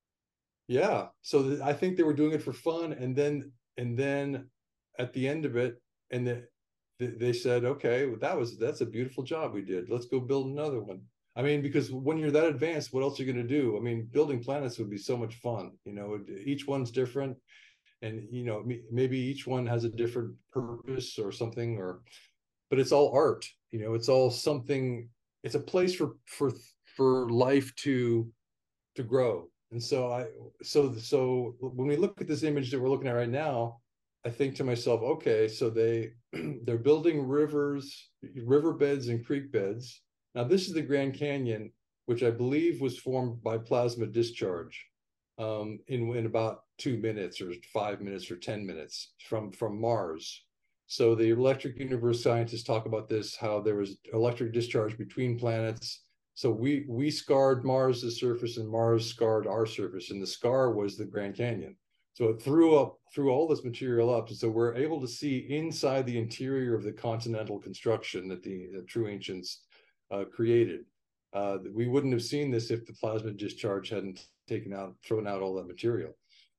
Yeah. So th- I think they were doing it for fun, and then and then at the end of it, and the, the, they said, okay, well, that was that's a beautiful job we did. Let's go build another one. I mean, because when you're that advanced, what else are you going to do? I mean, building planets would be so much fun. You know, each one's different, and you know, maybe each one has a different purpose or something, or but it's all art. You know, it's all something. It's a place for for for life to to grow. And so I so so when we look at this image that we're looking at right now, I think to myself, okay, so they they're building rivers, riverbeds and creek beds. Now this is the Grand Canyon, which I believe was formed by plasma discharge um, in in about two minutes or five minutes or ten minutes from from Mars. So the electric universe scientists talk about this, how there was electric discharge between planets. So we we scarred Mars's surface and Mars scarred our surface, and the scar was the Grand Canyon. So it threw up threw all this material up. And so we're able to see inside the interior of the continental construction that the, the true ancients uh, created. Uh, we wouldn't have seen this if the plasma discharge hadn't taken out, thrown out all that material.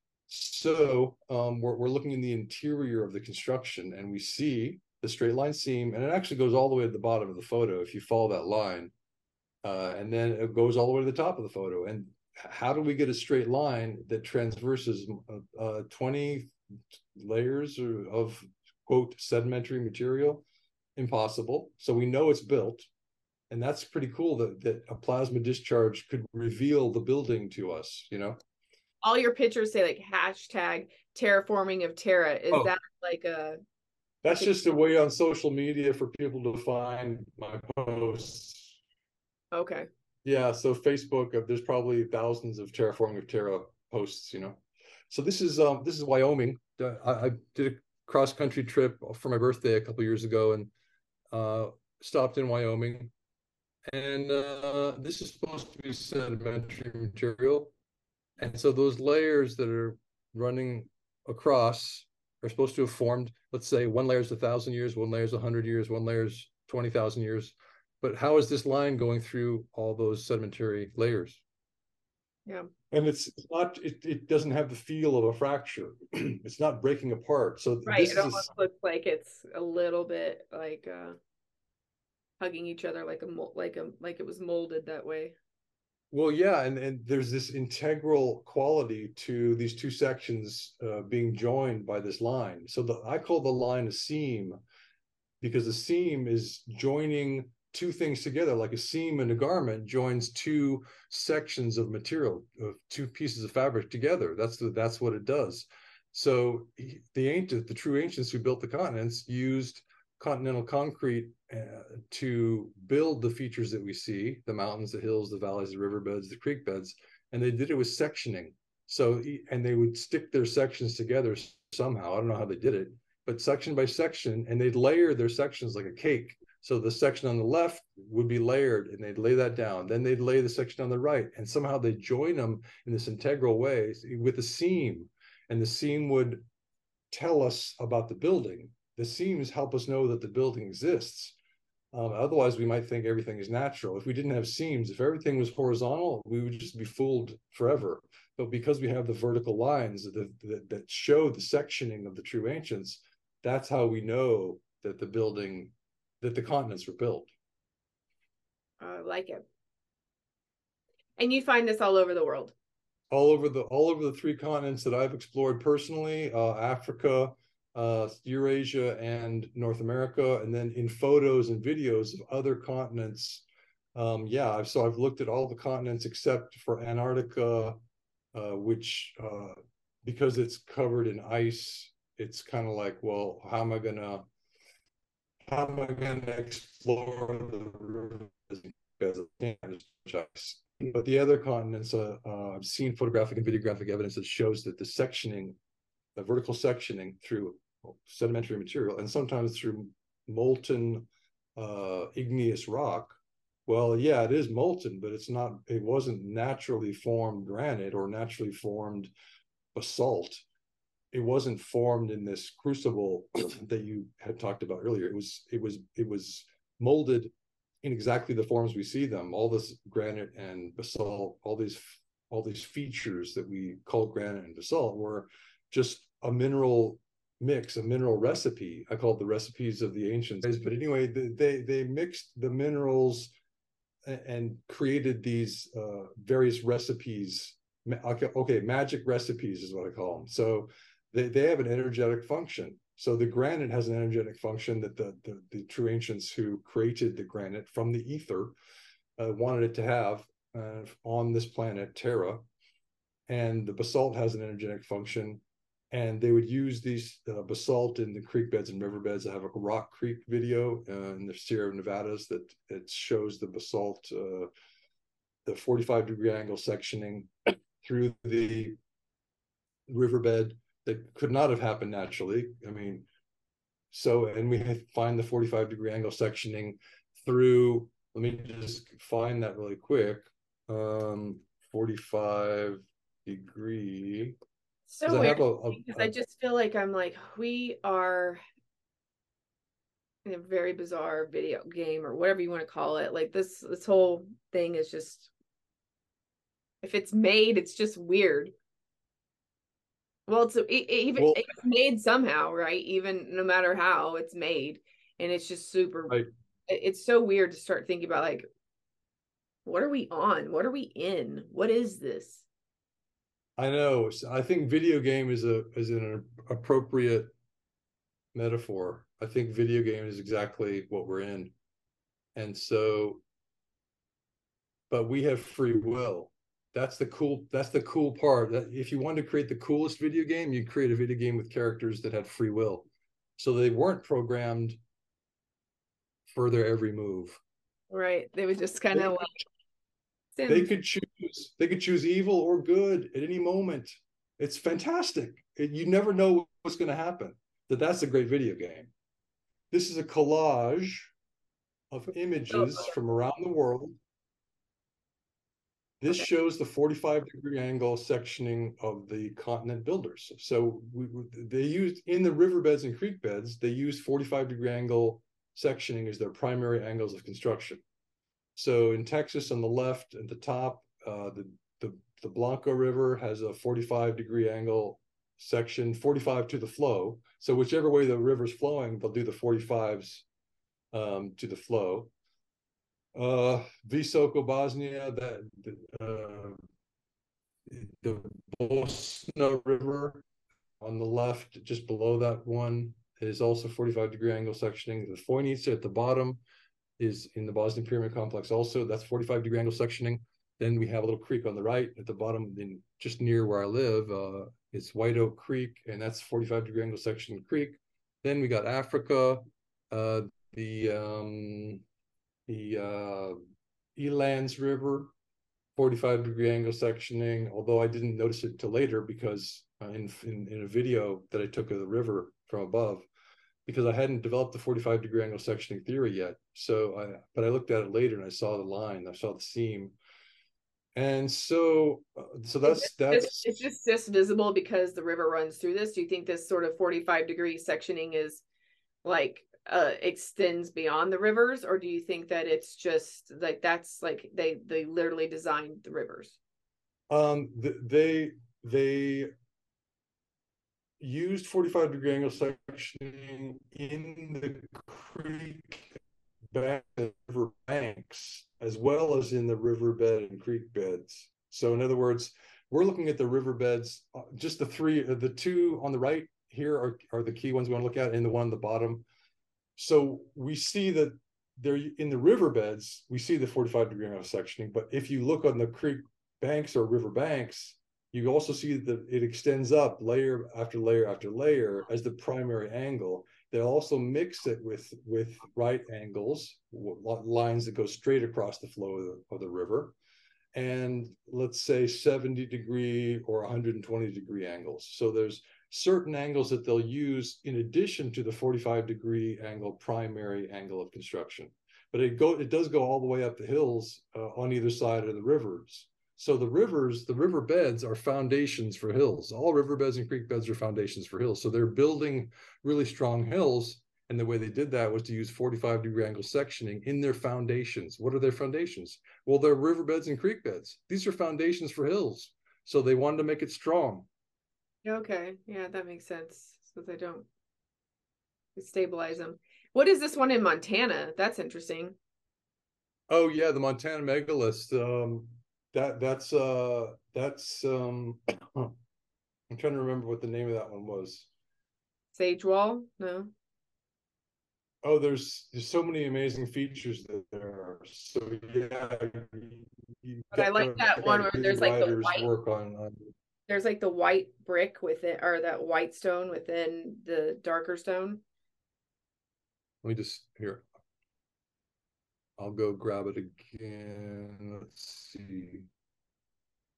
So um, we're, we're looking in the interior of the construction, and we see the straight line seam, and it actually goes all the way to the bottom of the photo if you follow that line. Uh, and then it goes all the way to the top of the photo. And how do we get a straight line that transverses uh, twenty layers of, quote, sedimentary material? Impossible. So we know it's built. And that's pretty cool that, that a plasma discharge could reveal the building to us, you know? All your pictures say like hashtag terraforming of Terra. Is oh, that like a... That's just a way on social media for people to find my posts. Okay. Yeah, so Facebook, uh, there's probably thousands of Terraforming of Terra posts, you know. So this is um this is Wyoming. Uh, I, I did a cross country trip for my birthday a couple years ago, and uh, stopped in Wyoming. And uh, this is supposed to be sedimentary material, and so those layers that are running across are supposed to have formed. Let's say one layer is a thousand years, one layer is a hundred years, one layer is twenty thousand years. But how is this line going through all those sedimentary layers? Yeah. And it's not, it, it doesn't have the feel of a fracture. It's not breaking apart. So right. This it is almost a, looks like it's a little bit like uh hugging each other like a like a like it was molded that way. Well, yeah, and, and there's this integral quality to these two sections uh, being joined by this line. So the, I call the line a seam, because the seam is joining two things together, like a seam in a garment joins two sections of material, of two pieces of fabric together. That's the, that's what it does. So the ancient, the true ancients who built the continents used continental concrete uh, to build the features that we see: the mountains, the hills, the valleys, the riverbeds, the creek beds, and they did it with sectioning. So, and they would stick their sections together somehow. I don't know how they did it, but section by section, and they'd layer their sections like a cake. So the section on the left would be layered, and they'd lay that down. Then they'd lay the section on the right, and somehow they join them in this integral way with a seam, and the seam would tell us about the building. The seams help us know that the building exists. Um, otherwise, we might think everything is natural. If we didn't have seams, if everything was horizontal, we would just be fooled forever. But because we have the vertical lines that, that, that show the sectioning of the true ancients, that's how we know that the building, that the continents were built. I uh, like it. And you find this all over the world? All over the all over the three continents that I've explored personally: uh, Africa, uh, Eurasia, and North America. And then in photos and videos of other continents, um, yeah. So I've looked at all the continents except for Antarctica, uh, which uh, because it's covered in ice, it's kind of like, well, how am I gonna how am I gonna explore the river because of ice? But the other continents, uh, uh, I've seen photographic and videographic evidence that shows that the sectioning, the vertical sectioning through sedimentary material, and sometimes through molten uh, igneous rock. Well, yeah, it is molten, but it's not, it wasn't naturally formed granite or naturally formed basalt. It wasn't formed in this crucible that you had talked about earlier. It was, it was, it was molded in exactly the forms we see them. All this granite and basalt, all these all these features that we call granite and basalt were just a mineral mix, a mineral recipe. I call it the recipes of the ancients. But anyway, they they mixed the minerals and created these uh, various recipes. Okay, okay, magic recipes is what I call them. So they, they have an energetic function. So the granite has an energetic function that the, the, the true ancients who created the granite from the ether uh, wanted it to have uh, on this planet, Terra. And the basalt has an energetic function. And they would use these uh, basalt in the creek beds and riverbeds. I have a Rock Creek video uh, in the Sierra Nevadas that it shows the basalt, uh, the forty-five degree angle sectioning through the riverbed that could not have happened naturally. I mean, So, and we find the forty-five degree angle sectioning through, let me just find that really quick. Um, forty-five degree. So I weird have a, a, because a I just feel like I'm like, we are in a very bizarre video game or whatever you want to call it. Like this, this whole thing is just, if it's made, it's just weird. Well, it's it, it, even well, it's made somehow, right? Even no matter how it's made, and it's just super. I, It's so weird to start thinking about like, what are we on? What are we in? What is this? I know. I think video game is a is an appropriate metaphor. I think video game is exactly what we're in. And so, but we have free will. That's the cool, that's the cool part. That if you wanted to create the coolest video game, you create a video game with characters that had free will. So they weren't programmed for their every move. Right? They would just kind They of could, like they Sims. could choose, they could choose evil or good at any moment. It's fantastic. It, you never know what's going to happen. That that's a great video game. This is a collage of Oh, images from around the world. This okay. shows the forty-five degree angle sectioning of the continent builders. So we, they used in the riverbeds and creek beds, they used forty-five degree angle sectioning as their primary angles of construction. So in Texas on the left at the top, uh, the, the, the Blanco River has a forty-five degree angle section, forty-five to the flow. So whichever way the river's flowing, they'll do the forty-fives um, to the flow. Uh, Visoko, Bosnia, that uh, the Bosna River on the left, just below that one, is also forty-five degree angle sectioning. The Foinica at the bottom is in the Bosnian Pyramid Complex also. That's forty-five degree angle sectioning. Then we have a little creek on the right at the bottom, in just near where I live. Uh, it's White Oak Creek, and that's forty-five degree angle sectioning creek. Then we got Africa, uh, the um, the uh, Elands River, forty-five degree angle sectioning, although I didn't notice it until later because uh, in, in, in a video that I took of the river from above, because I hadn't developed the forty-five degree angle sectioning theory yet. So I, but I looked at it later and I saw the line, I saw the seam. And so, uh, so Is that's, this, that's, is this this visible because the river runs through this? Do you think this sort of forty-five degree sectioning is like uh extends beyond the rivers, or do you think that it's just like that's like they they literally designed the rivers? um, they, they used forty-five degree angle sectioning in the creek back river banks as well as in the riverbed and creek beds. So in other words, we're looking at the riverbeds, uh, just the three, uh, the two on the right here are, are the key ones we want to look at, and the one on the bottom. So we see that they're in the riverbeds, we see the forty-five degree angle sectioning, but if you look on the creek banks or river banks, you also see that it extends up layer after layer after layer as the primary angle. They also mix it with with right angles, lines that go straight across the flow of the, of the river, and let's say seventy degree or one hundred twenty degree angles. So there's certain angles that they'll use in addition to the forty-five degree angle primary angle of construction. But it go it does go all the way up the hills uh, on either side of the rivers. So the rivers, the river beds are foundations for hills. All riverbeds and creek beds are foundations for hills. So they're building really strong hills. And the way they did that was to use forty-five degree angle sectioning in their foundations. What are their foundations? Well, they're riverbeds and creek beds. These are foundations for hills. So they wanted to make it strong. Okay, yeah, that makes sense. So they don't stabilize them. What is this one in Montana? That's interesting. Oh yeah, the Montana megaliths. Um, that that's uh that's um I'm trying to remember what the name of that one was. Sage Wall? No. Oh, there's there's so many amazing features there. So yeah, you, But I like gotta that check one out where Billy there's like the Ryder's white, work on, on. there's like the white brick within, or that white stone within the darker stone. Let me just here. I'll go grab it again. Let's see.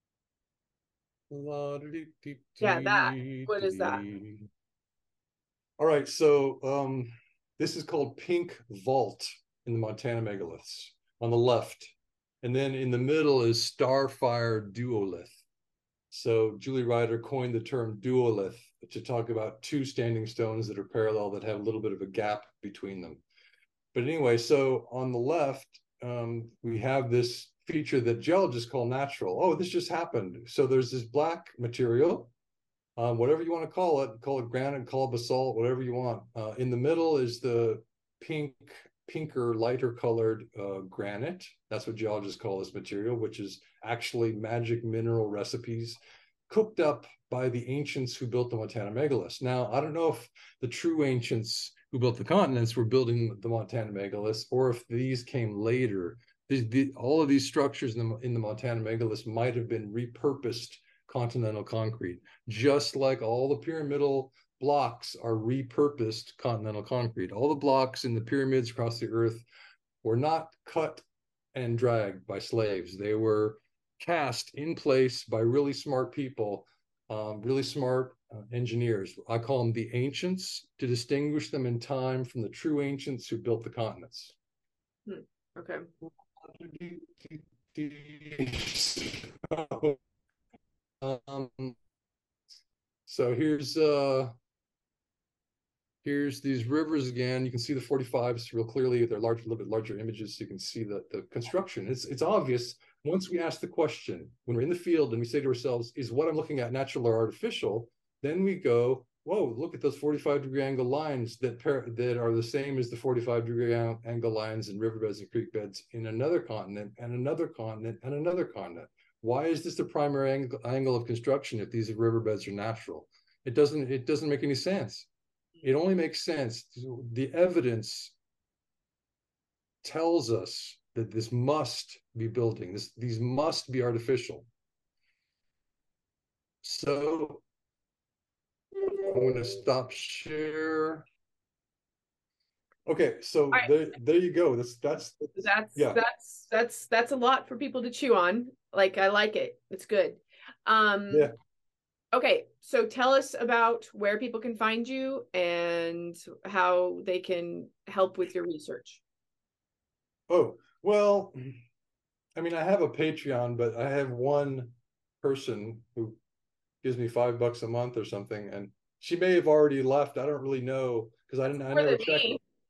Yeah, that. What is that? All right, so um, this is called Pink Vault in the Montana megaliths on the left. And then in the middle is Starfire Duolith. So Julie Ryder coined the term duolith to talk about two standing stones that are parallel that have a little bit of a gap between them. But anyway, so on the left, um, we have this feature that geologists call natural. Oh, this just happened. So there's this black material, um, whatever you want to call it, call it granite, call it basalt, whatever you want. Uh, in the middle is the pink, pinker, lighter colored uh, granite. That's what geologists call this material, which is actually magic mineral recipes cooked up by the ancients who built the Montana megaliths. Now, I don't know if the true ancients who built the continents were building the Montana megaliths, or if these came later. These, the, all of these structures in the, in the Montana megaliths might have been repurposed continental concrete, just like all the pyramidal blocks are repurposed continental concrete. All the blocks in the pyramids across the earth were not cut and dragged by slaves. They were cast in place by really smart people, um, really smart uh, engineers. I call them the ancients to distinguish them in time from the true ancients who built the continents. Hmm. Okay. um, so here's uh, here's these rivers again. You can see the forty-fives real clearly. They're large, a little bit larger images, so you can see the, the construction. It's it's obvious once we ask the question, when we're in the field and we say to ourselves, is what I'm looking at natural or artificial? Then we go, whoa, look at those forty-five degree angle lines that par- that are the same as the forty-five degree angle lines in riverbeds and creek beds in another continent and another continent and another continent. Why is this the primary angle, angle of construction if these riverbeds are natural? It doesn't, it doesn't make any sense. It only makes sense. The evidence tells us that this must be building. This, these must be artificial. So I'm going to stop share. Okay, so Right. there, there you go. That's that's that's yeah. that's that's that's a lot for people to chew on. Like, I like it. It's good. Um, yeah. Okay, so tell us about where people can find you and how they can help with your research. Oh, well, I mean, I have a Patreon, but I have one person who gives me five bucks a month or something, and she may have already left. I don't really know because I didn't. I never checked.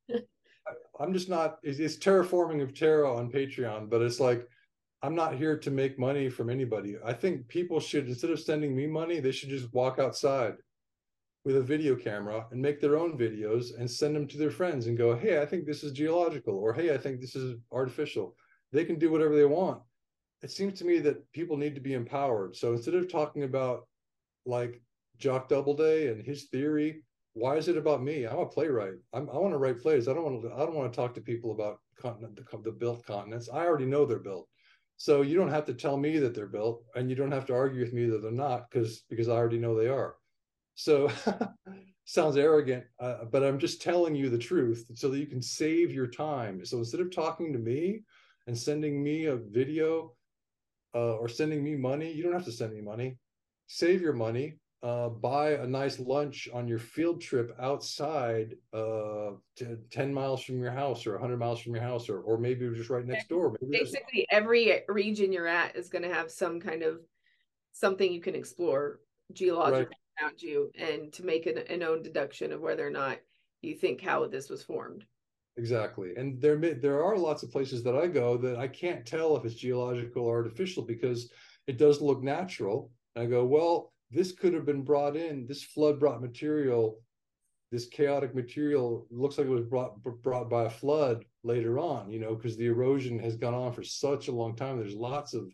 I'm just not. It's, it's Terraforming of Terra on Patreon, but it's like I'm not here to make money from anybody. I think people should, instead of sending me money, they should just walk outside with a video camera and make their own videos and send them to their friends and go, hey, I think this is geological, or hey, I think this is artificial. They can do whatever they want. It seems to me that people need to be empowered. So instead of talking about like Jock Doubleday and his theory, why is it about me? I'm a playwright. I'm, I want to write plays. I don't want to. I don't want to talk to people about continent, the, the built continents. I already know they're built. So you don't have to tell me that they're built, and you don't have to argue with me that they're not, because because I already know they are. So sounds arrogant, uh, but I'm just telling you the truth so that you can save your time. So instead of talking to me and sending me a video uh, or sending me money, you don't have to send me money. Save your money. Uh, buy a nice lunch on your field trip outside, uh, to ten miles from your house or one hundred miles from your house, or, or maybe just right next door. Maybe basically every region you're at is going to have some kind of something you can explore geologically right around you, and to make an, an own deduction of whether or not you think how this was formed. Exactly. And there there are lots of places that I go that I can't tell if it's geological or artificial because it does look natural. And I go, well, this could have been brought in, this flood brought material, this chaotic material looks like it was brought brought by a flood later on, you know, because the erosion has gone on for such a long time. There's lots of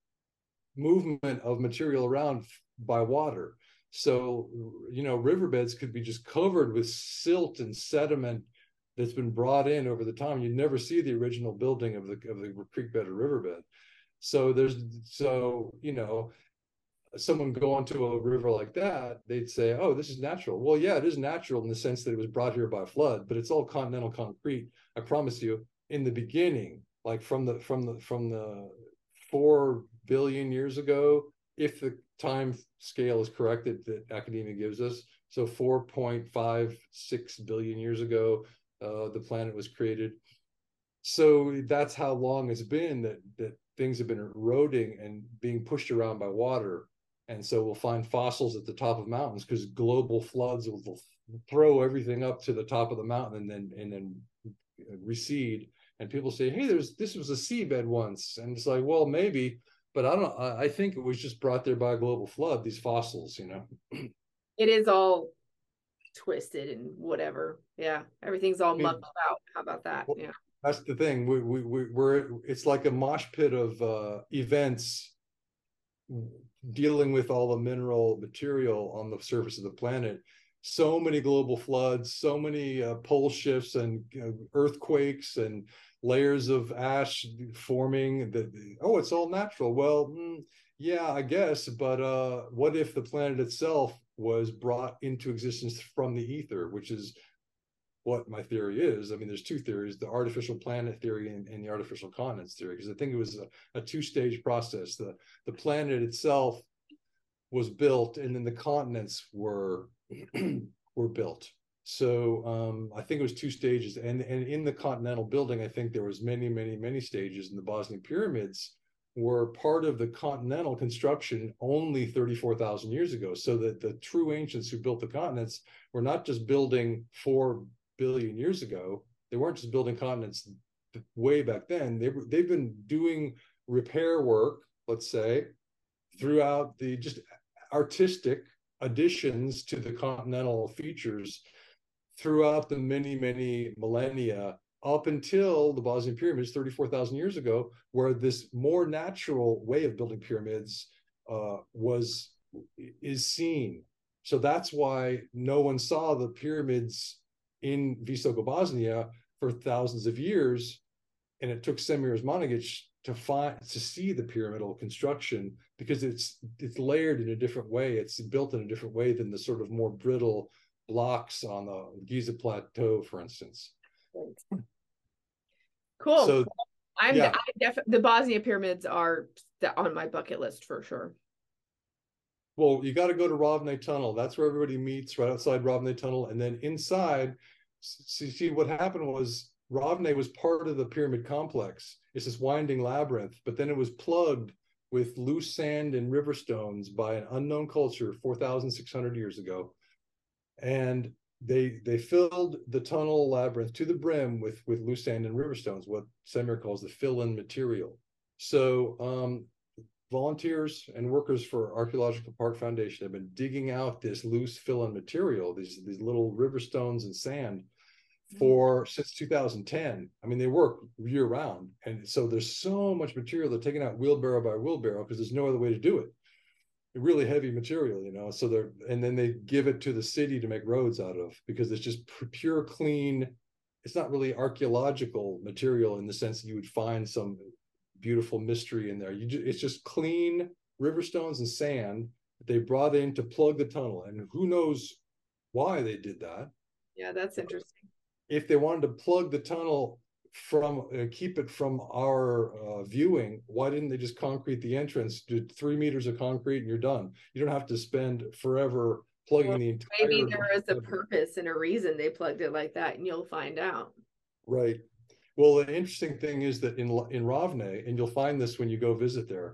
movement of material around by water. So, you know, riverbeds could be just covered with silt and sediment that's been brought in over the time. You'd never see the original building of the of the creek bed or riverbed. So there's so, you know, someone go onto a river like that, they'd say, oh, this is natural. Well, yeah, it is natural in the sense that it was brought here by flood, but it's all continental concrete. I promise you, in the beginning, like from the from the from the four billion years ago if the time scale is correct that, that academia gives us, so four point five six billion years ago, uh, the planet was created. So that's how long it's been that that things have been eroding and being pushed around by water. And so we'll find fossils at the top of mountains because global floods will, will throw everything up to the top of the mountain and then and then recede. And people say, hey, there's this was a seabed once. And it's like, well, maybe, but I don't I think it was just brought there by a global flood, these fossils, you know. It is all twisted and whatever. Yeah. Everything's all I mean, mucked out. How about that? Well, yeah. That's the thing. We we, we we're it's like a mosh pit of uh events dealing with all the mineral material on the surface of the planet. So many global floods, so many uh, pole shifts and you know, earthquakes and layers of ash forming. That oh, it's all natural. Well, mm, yeah, I guess. But uh, what if the planet itself was brought into existence from the ether, which is what my theory is. I mean, there's two theories, the artificial planet theory and, and the artificial continents theory, because I think it was a, a two-stage process. The, the planet itself was built and then the continents were, were built. So um, I think it was two stages. And, and in the continental building, I think there was many, many, many stages, and the Bosnian pyramids were part of the continental construction only thirty-four thousand years ago. So that the true ancients who built the continents were not just building for billion years ago. They weren't just building continents way back then. They were, they've been doing repair work, let's say, throughout the just artistic additions to the continental features throughout the many, many millennia up until the Bosnian pyramids thirty-four thousand years ago, where this more natural way of building pyramids uh, was is seen. So that's why no one saw the pyramids in Visoko Bosnia for thousands of years, and it took Semiramis Monagic to find to see the pyramidal construction because it's it's layered in a different way. It's built in a different way than the sort of more brittle blocks on the Giza Plateau, for instance. Cool. So, I'm yeah. I definitely the Bosnia pyramids are on my bucket list for sure. Well, you got to go to Ravne Tunnel. That's where everybody meets, right outside Ravne Tunnel. And then inside, see, see what happened was Ravne was part of the pyramid complex. It's this winding labyrinth, but then it was plugged with loose sand and river stones by an unknown culture four thousand six hundred years ago. And they they filled the tunnel labyrinth to the brim with, with loose sand and river stones, what Semir calls the fill-in material. So um, volunteers and workers for Archaeological Park Foundation have been digging out this loose fill-in material, these, these little river stones and sand, for since two thousand ten. I mean, they work year round. And so there's so much material, they're taking out wheelbarrow by wheelbarrow because there's no other way to do it. Really heavy material, you know, so they're, and then they give it to the city to make roads out of because it's just pure, clean. It's not really archaeological material in the sense that you would find some beautiful mystery in there. You just, it's just clean river stones and sand that they brought in to plug the tunnel. And who knows why they did that. Yeah, that's interesting. If they wanted to plug the tunnel from uh, keep it from our uh, viewing, why didn't they just concrete the entrance, do three meters of concrete and you're done? You don't have to spend forever plugging well, the entire. Maybe there is a purpose and a reason they plugged it like that, and you'll find out. Right. Well, the interesting thing is that in in Ravne, and you'll find this when you go visit there,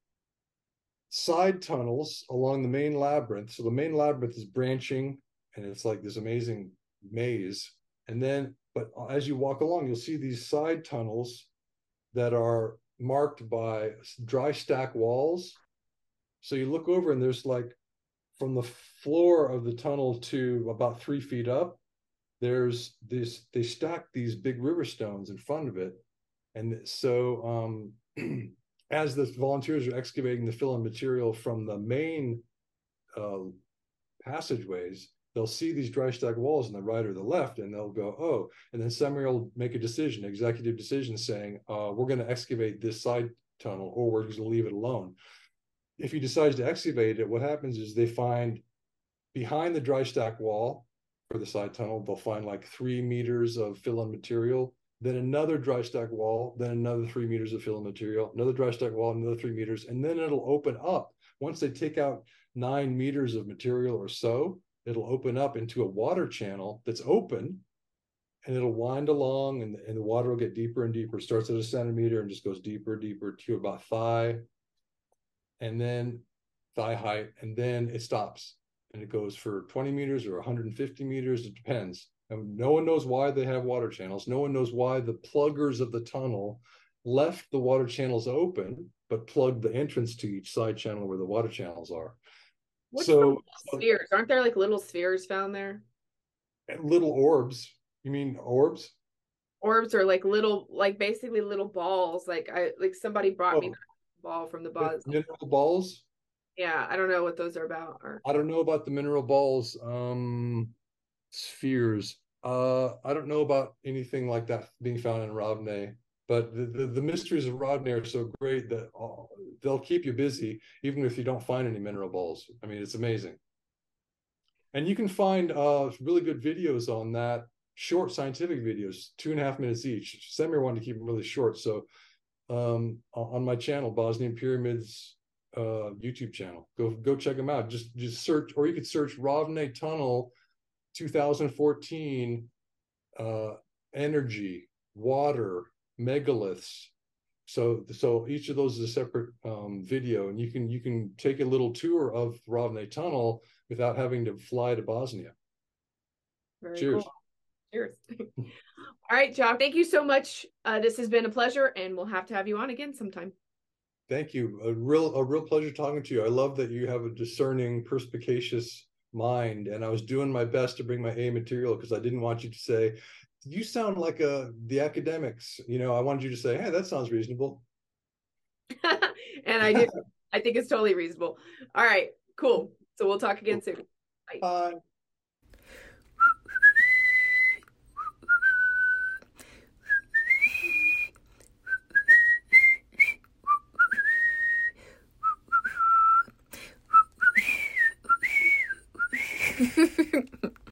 side tunnels along the main labyrinth. So the main labyrinth is branching, and it's like this amazing maze, and then. But as you walk along, you'll see these side tunnels that are marked by dry stack walls. So you look over and there's like from the floor of the tunnel to about three feet up, there's this, they stack these big river stones in front of it. And so um, as the volunteers are excavating the fill-in material from the main uh, passageways, they'll see these dry stack walls on the right or the left, and they'll go, oh, and then Semir will make a decision, executive decision saying, uh, we're going to excavate this side tunnel, or we're just going to leave it alone. If he decides to excavate it, what happens is they find behind the dry stack wall for the side tunnel, they'll find like three meters of fill-in material, then another dry stack wall, then another three meters of fill-in material, another dry stack wall, another three meters, and then it'll open up once they take out nine meters of material or so, it'll open up into a water channel that's open, and it'll wind along, and, and the water will get deeper and deeper. It starts at a centimeter and just goes deeper, deeper to about thigh, and then thigh height, and then it stops. And it goes for twenty meters or one hundred fifty meters. It depends. And no one knows why they have water channels. No one knows why the pluggers of the tunnel left the water channels open, but plugged the entrance to each side channel where the water channels are. What's so the spheres? Aren't there like little spheres found there? Little orbs. You mean orbs? Orbs are like little, like basically little balls. Like I, like somebody brought oh, me that ball from the buzz. Mineral balls? Yeah, I don't know what those are about. Or... I don't know about the mineral balls. Um, spheres. Uh, I don't know about anything like that being found in Ravne. But the, the, the mysteries of Ravne are so great that uh, they'll keep you busy, even if you don't find any mineral balls. I mean, it's amazing. And you can find uh, really good videos on that, short scientific videos, two and a half minutes each. Semir wanted to keep them really short. So um, on my channel, Bosnian Pyramids uh, YouTube channel, go go check them out. Just, just search, or you could search Ravne Tunnel two thousand fourteen, uh, energy, water, megaliths. So so each of those is a separate um, video, and you can you can take a little tour of Ravne Tunnel without having to fly to Bosnia. Very Cheers. Cool. Cheers. All right, Jock, thank you so much. Uh, this has been a pleasure, and we'll have to have you on again sometime. Thank you. A real a real pleasure talking to you. I love that you have a discerning, perspicacious mind, and I was doing my best to bring my A material because I didn't want you to say, you sound like a the academics. You know, I wanted you to say, hey, that sounds reasonable. And I do. I think it's totally reasonable. All right, cool. So we'll talk again soon. Bye. Bye.